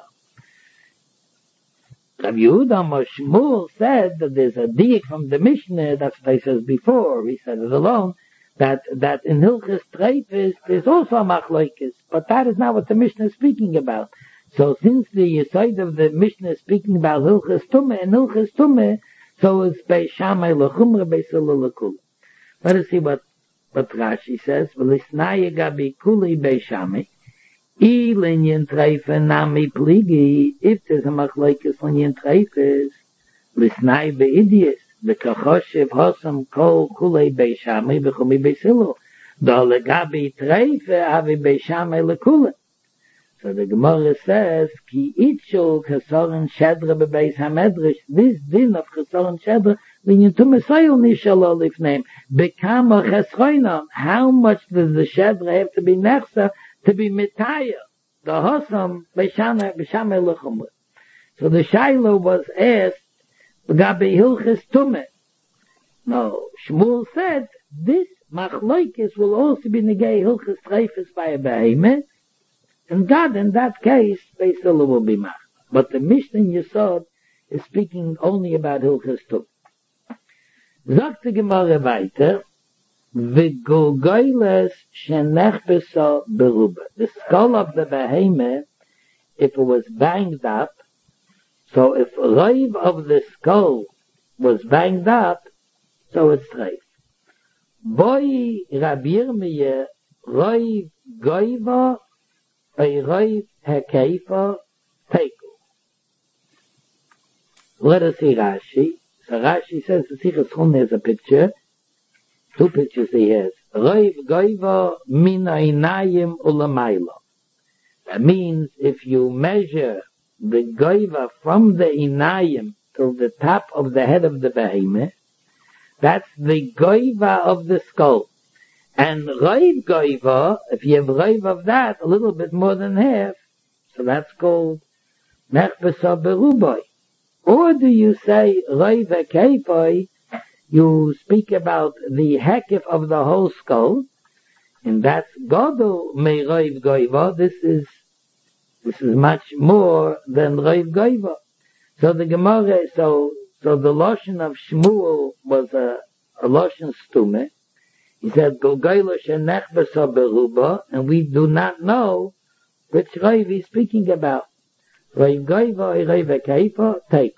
Rav Yehuda Shmuel said that there's a diak from the Mishnah, that's what I said before, he said it alone, that, that in Hilchas Treifis there's also a Machlokes, but that is not what the Mishnah is speaking about. So since the side of the Mishnah is speaking about Hilchas Tumah and Hilchas Tumah, so it's Beis Shammai l'chumra, Beis Hillel l'kula. Let us see what, what Rashi says. V'lisnaya gabi kuli Beis Shammai. I linyan treife nami pligi. If there's a machlokes linyan treifes, lisnai be'idias. V'kachoshev hosam kol kulei Beis Shammai v'chumi Beis Hillel. Da legabi treife avi Beis Shammai l'kula. So the Gemara says, Ki itchul chesoren shedra bebeis hamedrash, this din of chesoren shedra, when you tum esayil nishalo lifneim, bekama chesroinam, how much does the shedra have to be nechsa to be mitaya? The hosam, b'shamay lechumra. So the Shiloh was asked, Gabi hilches tumeh. No, Shmuel said, this machlokes will also be negay hilches treifes by a behemoth, and God, in that case, Beis Hillel will be mach. But the Mishnah Yesod is speaking only about Hilchas Tumah. Sagt die Gemara weiter, V'gulgoyles shenechbeso beruba. The skull of the behemoth, if it was banged up, so if raiv of the skull was banged up, so it's treif. Boi Rabbi Yirmiyah raiv goiva Let us see Rashi. So Rashi says the Sichas Chum has a picture. Two pictures he has. Raiv goiva min einayim ulamayla. That means if you measure the goiva from the einayim till the top of the head of the behemoth, that's the goiva of the skull. And Raiv Goiva, if you have Raiv of that, a little bit more than half, so that's called Nechbesa Beruboi. Or do you say Raiv Ekefoi, you speak about the hekif of the whole skull, and that's Godel Me Raiv Goiva, this is, this is much more than Raiv Goiva. So the Gemara, so, so the Lashon of Shmuel was a, a Lashon Stume. He said, Golgoyla shenechbesa beruba, and we do not know which Raiv he's speaking about. Raiv Goiva or Raiv Ekeifa, take.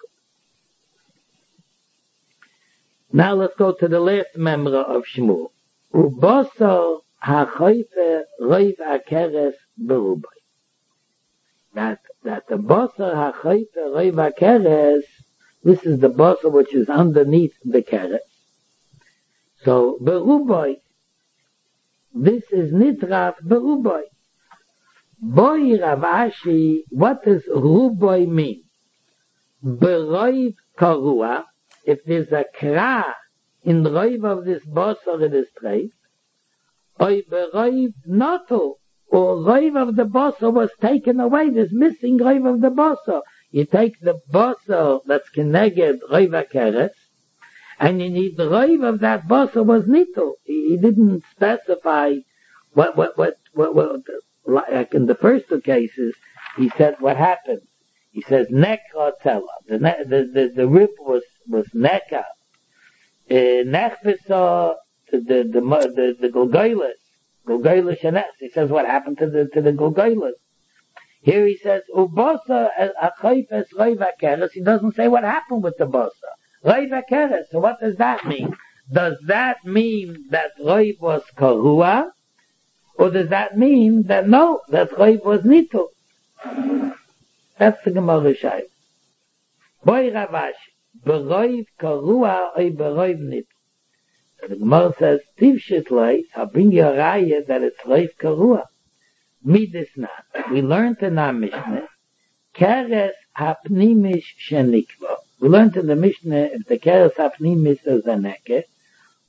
Now let's go to the last member of Shmuel. Uboso ha'choife Raiv Akeres beruba. That, that the boso ha'choife Raiv Akeres, this is the boso which is underneath the keres. So, Beruboy, this is Nitraf Beruboy. Boy Rav Ashi, what does Ruboy mean? Beroiv Karua, if there's a kra in the roiv of this bosor it is treif, or beroiv noto, or roiv of the bosor was taken away, there's missing roiv of the bosor. You take the bosor that's connected roiv akeres, and you need the roiv of that bosser was nito. He, he didn't specify what, what, what, what, what, like in the first two cases, he said what happened. He says nekra tella. The, the, the, the rib was, was nekra. Nechbesa, the, the, the, the, the Golgoyles, Golgoyles shenes. He says what happened to the, to the Golgoyles. Here he says, ubosa achayfes roiv akeres. He doesn't say what happened with the bosa. Roiv akeres. So what does that mean? Does that mean that roiv was karua? Or does that mean that no, that roiv was nito? That's the Gemara Shai. Boy Ravash, beroiv karua or beroiv nito. So the Gemara says, Tivshit lois, I'll bring you a raya that it's roiv karua. Midis not. We learned in our Mishnah, keres hapnimish shenikva. We learned in the Mishnah, if the keres hapnimish is a neke,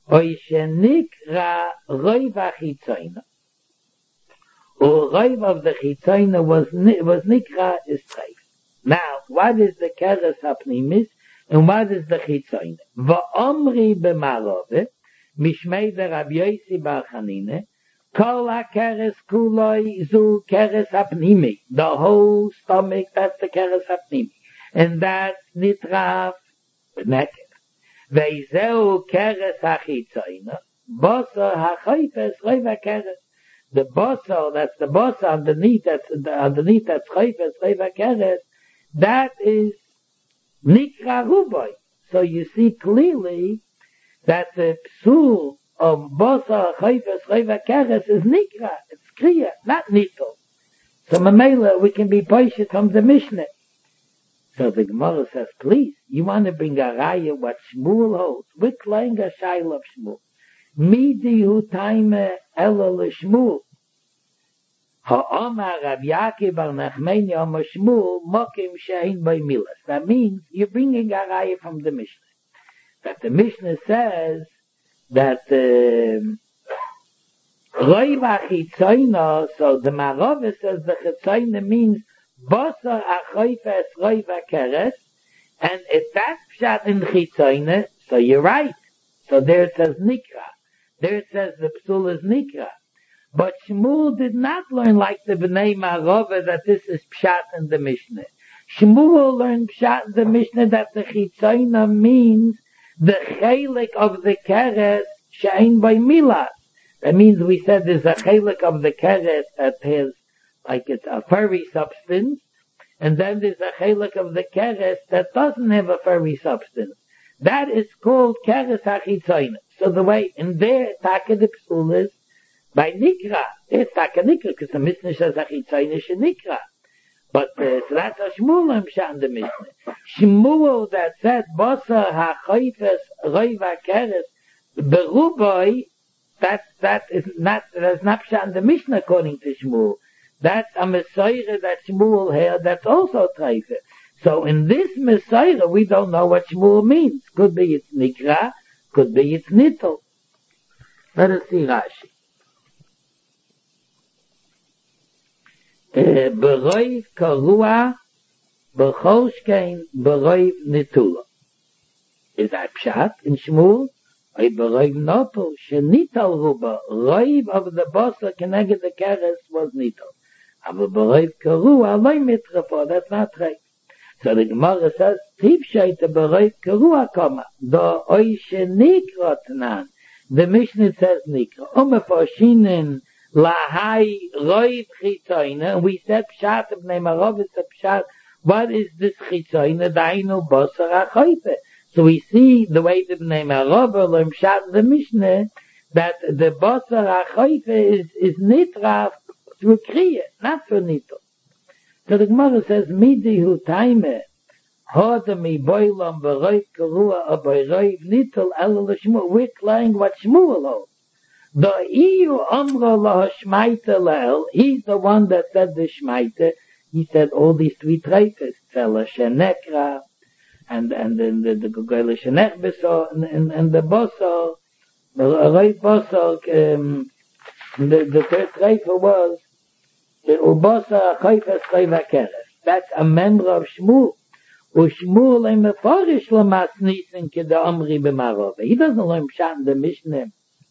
Oy shenikra roiv achitzoyna. Or roiv of the chitzoyna was, was nikra is treif. Now, what is the keres hapnimis and what is the chitzoyna? Va'omri b'marove, mishmei de Rabbi Yossi bar Chanine, kol ha-keres kuloi zu keres hapnimi. The whole stomach, that's the keres hapnimi. And that's nitraf neked. Ve'izeu keres hachitzoyna, boso ha-choyfes roiv ha-keres. The boso, that's the boso underneath, that's the, underneath that's choyfes roiv ha-keres, that is nikra ruboy. So you see clearly that the psul of bosa chayfes chayva keres is nikra. It's kriya, not nitol. So Mamela, we can be patient from the Mishnah. So the Gemara says, please, you want to bring a raya what Shmuel holds. We're playing a shail of Shmuel. Midi hu taime ela l'Shmuel. Ha'omar Rav Yaakov bar Nachmani Omar Shmuel mokim she'ein by milas. That means you're bringing a raya from the Mishnah. That the Mishnah says that roiv achitzoyna, so the Marove says the chitzoyna means basar achoyfes roiv hakeres, and if that's pshat in chitzoyna, so you're right. So there it says nikra. There it says the psul is nikra. But Shmuel did not learn like the Bnei Marove that this is pshat in the Mishnah. Shmuel learned pshat in the Mishnah that the chitzoyna means the chelik of the keres she'ein by milas. That means we said there's a chelik of the keres that has, like it's a furry substance, and then there's a chelik of the keres that doesn't have a furry substance. That is called keres hachitzoyna. So the way in there, taka the psul is by nikra. It's taka nikra, because the Mishnah says hachitzoyna shenikra. But uh, so that's a Shmuel and Pshat in the Mishnah. Shmuel that said Bosa ha-choyfes roiv ha-keres beruboy, that that is not that's not Pshat in the Mishnah according to Shmuel. That's a Messiah that Shmuel had. That's also treife. So in this Messiah we don't know what Shmuel means. Could be it's nikra, could be it's nitol. Let us see Rashi. Beroiv karua, bechoshkein, beroiv nitula. Is that pshat in Shmuel? Ay beroiv notel, shenital ruba, roiv of the bosa keneged the keres was nital. Aber beroiv karua, loy mitrafo, that's not right. So the Gemara says, tipshay te beroiv karua koma, do oy shenikrot nan. The Mishnah says nikra. Ome foshinen, lahai roiv chitzoyna, and we said pshat of Neimarov is a pshat. What is this chitzoyna? Dainu basar hachoyfe. So we see the way the Neimarov learn pshat in the Mishnah that the basar hachoyfe is is nitraf through kriya, not through nitol. So the Gemara says midi hu taime hoda mi boilam beroiv karua abai roiv nitol ela l'shmuel. We're playing what Shmuel holds. The Iyu Amra la Shmaita Lel, he's the one that said the Shmaita. He said all these three treifes, Tzela Shenekra, and and then the the Gugele Shenech Beso, and, and and the Boso, the Roiv Boso. Um, the the third treife was the Ubosa Chayfes Chayva That's a member of Shmuel. Ushmuel im Mefarish Lamas Nissen Keda Amri B'Marove. He doesn't learn Pshat in the Mishnah.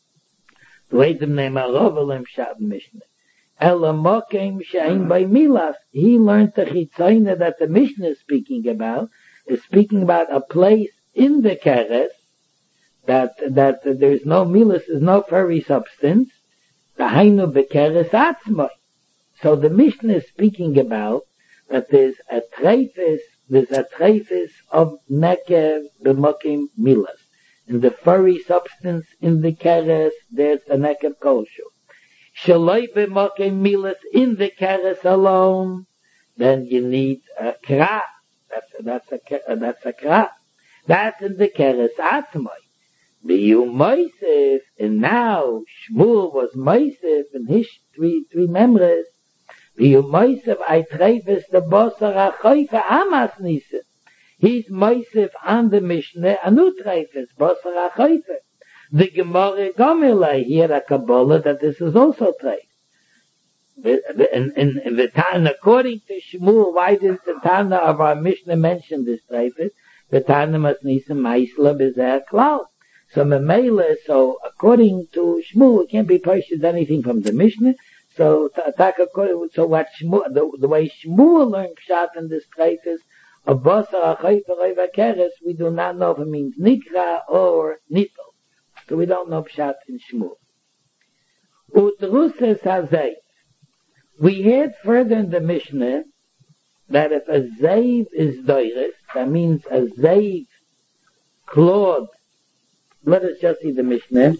The way the name Marove learned Pshat in the Mishnah. Ela Mokim Shein by Milas. He learned the Chitzoyna that the Mishnah is speaking about. Is speaking about a place in the Keres that that uh, there is no Milas, is no furry substance. The Hainu Bekeres Atzmoi. So the Mishnah is speaking about that there's a treifis, there's a treifis of Nekev B'Mokim Milas. In the furry substance in the keres, there's a nekev kolshu. Shaloi b'mokim milas in the keres alone, then you need a kra. That's that's a that's a kra. That's in the keres atmoi. Biyu moisef, and now Shmuel was moisef in his three three members. Biyu moisef I treifes the bosar achoyfe amas nisen. He's moisef on the Mishnah, anu treifes, basar hachoyfe. The Gemara Gomele, he had a Kabbalah that this is also treif. And, and, and the Tana, according to Shmuel, why didn't the Tana of our Mishnah mention this treif? The Tana must need some Maisla Bezer Klau. So Memele, so according to Shmuel, it can't be purchased anything from the Mishnah. So, so what Shmuel, the, the way Shmuel learned Pshat in this treif is, of Basar HaChayfer Oiva Keres, we do not know if it means Nikra or Nitol. So we don't know Pshat in Shmuel. Utruses HaZev. We heard further in the Mishnah that if a Zev is Doiris, that means a Zev clawed. Let us just see the Mishnah.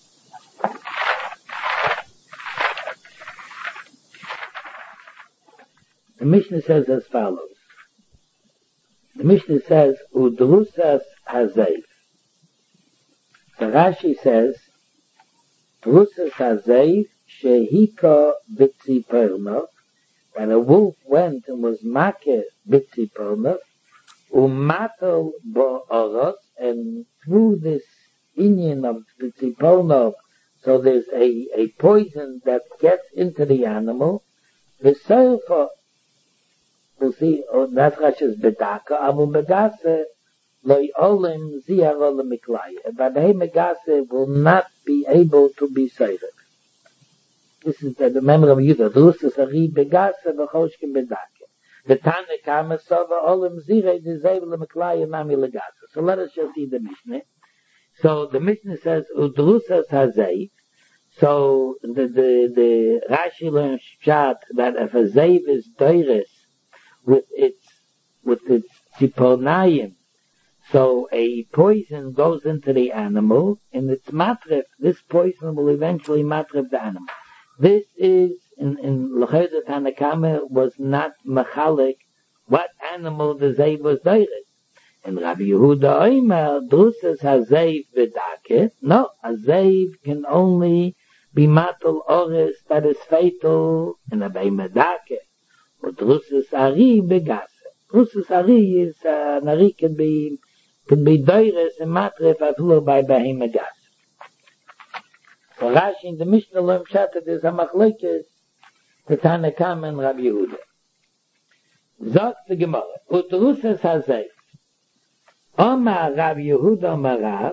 The Mishnah says as follows. The Mishnah says, Udrusas Hazev. So Rashi says, Drusas Hazev Shehika Bitzi Pernov. When a wolf went and was Makeh Bitzi Pernov, Umatel Bo'oros, and through this Indian of Bitzi Pernov, so there's a, a poison that gets into the animal, the Sefer, we'll see, oh, that's Rashi's Bedaka, Abu Begase, Loi Olim Ziaro Lemiklaya. But the Megase will not be able to be saved. This is the, the memory of Yudah. Drusas Ari Begase, V'choshkim Bedaka. The Tana Kama Sova Olim Zire, Dizev Lemiklaya, Nami Legase. So let us just see the Mishnah. So the Mishnah says, Udrusas Hazei. So the, the, the Rashi learns Pshat that if a Zev is Doiris, with its, with its Tziponayim, so a poison goes into the animal, and it's matrif, this poison will eventually matrif the animal. This is, in, in L'chayda Tanakama, was not machalik, what animal the Zev was doiris. And Rabbi Yehuda Oimer, Drusas HaZev V'dake, no, a Zev can only be matul oris that is fatal in a Beimedake. Or Drusas Ari Begase. Drusas Ari is, uh, an Ari can be, can be doiris and matrif aflo by Behemah Gas. So Rashi in the Mishnah learned Pshat that there's a machlokes, the Tanakam and Rabbi Yehuda. Zok the Gemara, Utrusas Hazeh. Omar Rabbi Yehuda Omarav,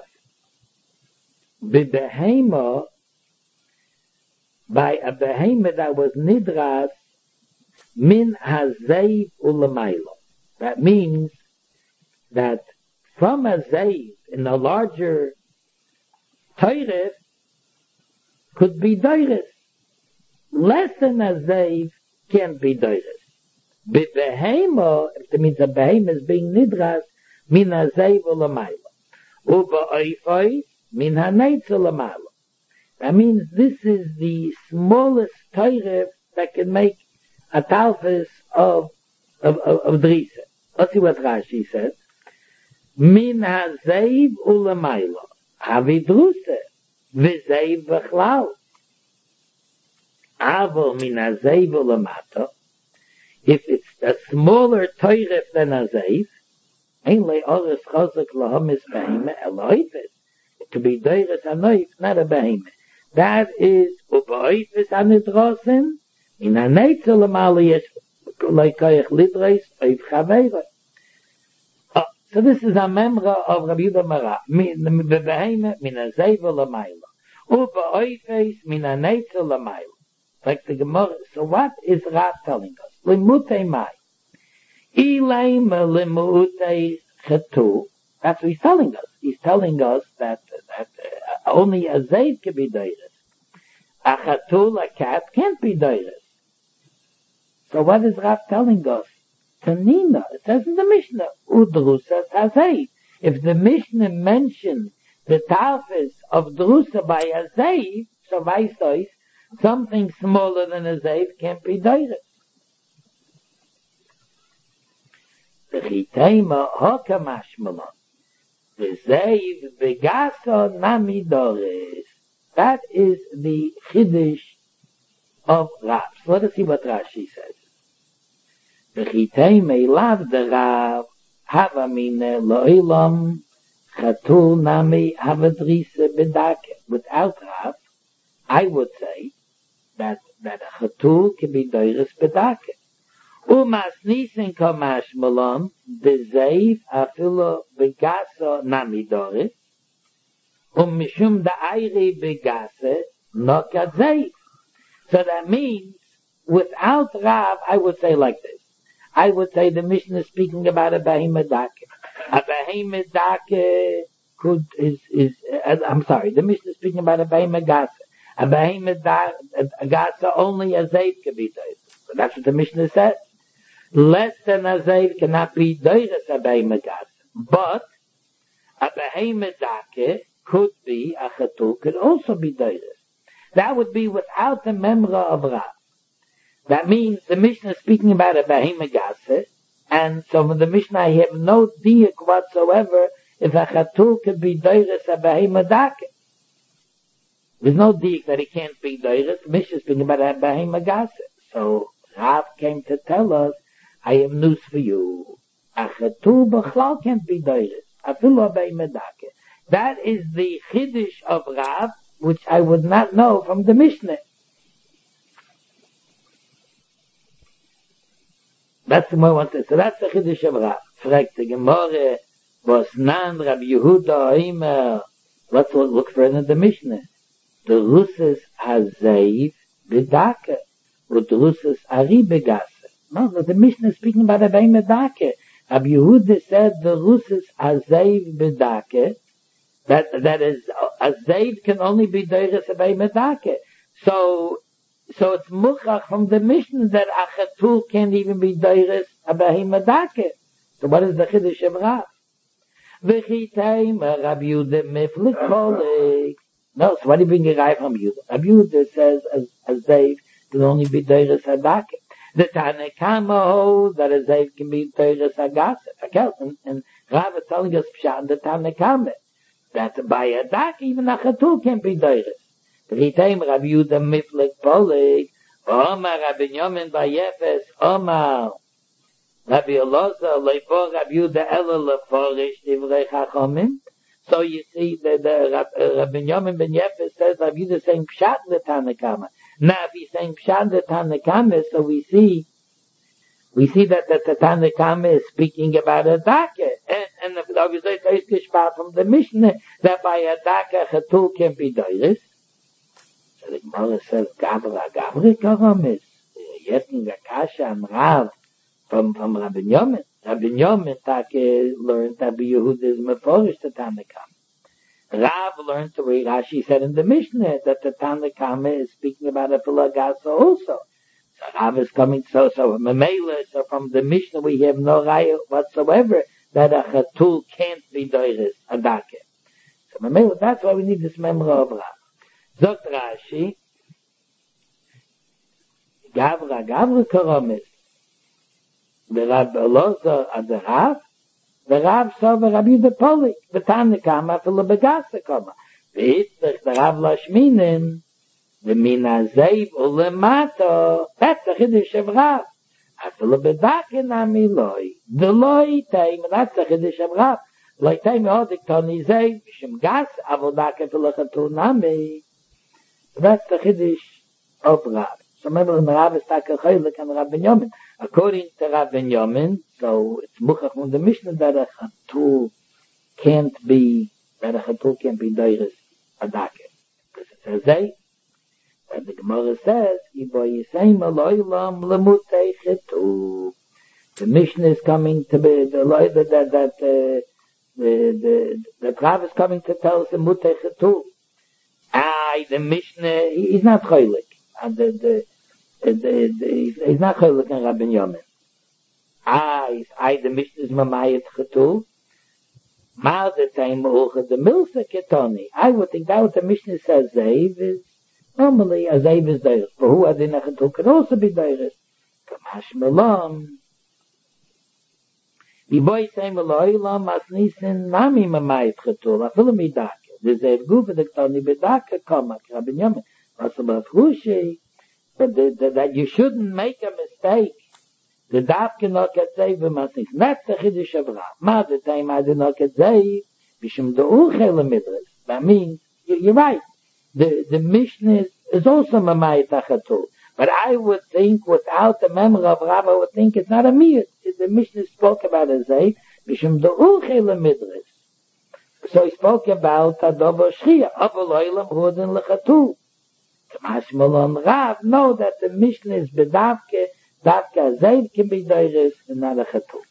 B'Behemah, by a Behemah that was Nidras, Min Hazev Ulamaylo. That means that from a Zev in a larger Teiref could be Doiris. Less than a Zev can't be Doiris. B'Behemah, if it means a Behemah is being Nidras, Min Hazev Ulamaylo. Uba Oifoi, Min Haneitz Ulamaylo. That means this is the smallest Teiref that can make a talfis of, of, of, of Drisa. Let's see what Rashi says. Min hazev ulamaylo. Havi Drusa. V'zev v'chlau. Avo min hazev ulamato. If it's a smaller toiref than a zev, ein le'oris chozak lahamis behemah eloifes. It could be doiris anoif, not a behemah. That is uboifes anidrosin. In a nature lamali is like koyach lidreis oiv chaveira. So this is a memra of Rabbi Yehuda Mara. Min bebehemah min a zeiva lamayla. Uba oifes min a nature lamayla. Like the Gemara. So what is Rav telling us? Limutei mai. Ilaim limutei chetu. That's what he's telling us. He's telling us that, that uh, only a zeiv can be doiris. A chatul, a cat, can't be doiris. So what is Rav telling us? Tanina, it says in the Mishnah, Udrusas Hazei. If the Mishnah mentioned the tafis of Drusa by a Zeiv, so Vaisois, something smaller than a Zeiv can't be doiris. The Chitema Hokamashmalon. The Zeiv Begaso Nami Doris. That is the Chiddush of Rav. So let us see what Rashi says. V'chitei meilav de Rav hava mine lo'ilam Chatul nami havadrisa bedake. Without Rav, I would say that that a chatul can be doiris bedake. Umas nisin kamash malon bezeiv afilo begasa nami doris. Um mishum da'ayri begase nokat zeiv. So that means, without Rav, I would say like this. I would say the Mishnah is speaking about a behemoth dake. A behemoth dake could, is, is, uh, I'm sorry, the Mishnah is speaking about a behemoth gasa. A behemoth gasa, only a zeiv can be doiris. That's what the Mishnah says. Less than a zeiv cannot be doiris a behemoth gasa. But, a behemoth dake could be, a chatul could also be doiris. That would be without the memra of Rav. That means the Mishnah is speaking about a behemoth gasa, and so from the Mishnah I have no diak whatsoever if a chatul could be doiris a behemoth dake. There's no diak that it can't be doiris. The Mishnah is speaking about a behemoth gasa. So Rav came to tell us, I have news for you. A chatul b'chlal can't be doiris. Afilu a behemoth dake. That is the chiddush of Rav, which I would not know from the Mishnah. That's the more I want to say. So that's the Chiddush of Rav. Fragt the Gemara, was nan Rabbi Yehuda Oimer, let's look for it in the Mishnah. The Russes Hazeiv Bedake, or the Russes Ari Begase. No, the Mishnah is speaking about a behemoth dake. Rabbi Yehuda said the Russes Hazeiv Bedake, that, that is, a Zeiv can only be doiris a behemoth dake. So, So it's muchach from the Mishnah that a chatul can't even be doiris a behemoth dake. So what is the chiddush of Rav? V'chitayim Rabbi Yehuda miflik kolik. No, so what do you bring a guy from Yehuda? Rabbi Yehuda says a, a zeiv can only be doiris a dake. The Tanakama holds that a zeiv can be doiris a gase. And, and Rav is telling us pshat in the Tanakama that by a dake even a chatul can't be doiris. V'chitayim Rabbi Yehuda miflik kolik. Omar Rabbi Yomin Bayefes, Omar Rabbi Elazar, Leifor Rabbi Yehuda Ela Leforish Divrei Chachamim. So you see, the, the uh, Rabbi Yomin Ben Yefes says Rabbi Yehuda saying Pshat the Tanakama. Now if he's saying Pshat the Tanakama, so we see, we see that, that the Tanakama is speaking about a dake. And, and obviously it's geshpat from the Mishnah that by a dake chatul can be doiris. So the Gemara says, Gabra, Gabra Karamis, Yetting Akasha and Rav from, from Rabbi Yomin. Rabbi Yomin Take learned that Rabbi Yehuda is Meforish the Tanakama. Rav learned the way Rashi said in the Mishnah that the Tanakama is speaking about a Pilagasa also. So Rav is coming, so, so, Mamela, so from the Mishnah we have no raya whatsoever that a Chatul can't be doiris, a dake. So Mamela, that's why we need this memory of Rav. Zogt Rashi, Gavra, Gavra Karamis, the Rabbi Elazar and the Rav, the Rav saw the Rabbi Yehuda Polik, the Tanakama for the Begasa Kama. The Yitzchak, the Rav Lashminin, the Mina Zeiv Ulemato, that's the Chiddush of Rav. After the Bedake Nami Loi, the Loi Taim, that's the Chiddush of Rav. Loi Taim Yodik Toni Zeiv, Shem Gas, Avodake for the Chatul Nami. That's the Chiddush of Rav. So remember, when Rav is Taka Chaylik and Rav Ben Yomin. According to Rav Ben Yomin, so it's Muchach from the Mishnah that a Chatul can't be, that a Chatul can't be Doiris Adake. Because it says, hey, and the Gemara says, Ibo Yisayim Aloylam Lemutei Chatul. The Mishnah is coming to be, the Loy, that, that, that, uh, the, the, the Rav is coming to tell us the Mutei Chatul. Ah, the Mishnah, he, he's not Chaylik. And the, the, the, the, the, he's not Chaylik in Rabbi Yomin. Ah, he's, I, the Mishnah is Mamayat Chatul. Ma, the time, the Milsa Ketoni. I would think that what the Mishnah says, Zeiv is, normally, a Zeiv is Deiris. But who Adina Chatul could also be Deiris. Kamash Melam. The boy saying, Eloilam, Mas Nisin, Nami Mamayat Chatul, Afilu Midake. The Zeiv Gufa, the Ketoni, Bedake, Kamak, Rabbi Yomin. Also, but that you shouldn't make a mistake. The daf cannot get saved with Masnis. That's the Chiddush of Rav. Ma the time I did not get saved. Bishum the Uchel Midras. I mean, you're right. The, the Mishnah is, is also Mamayit HaChatul. But I would think, without the memory of Rav, I would think it's not a miyut. The Mishnah spoke about a Zayt, Bishum the Uchel Midras. So he spoke about Adobo Shchia, Aboloilam Hudin Lechatul. Mashmalon Rav, know that the Mishnah is Bedavke, Davke Zayt can be Deiris, and not a Chatul.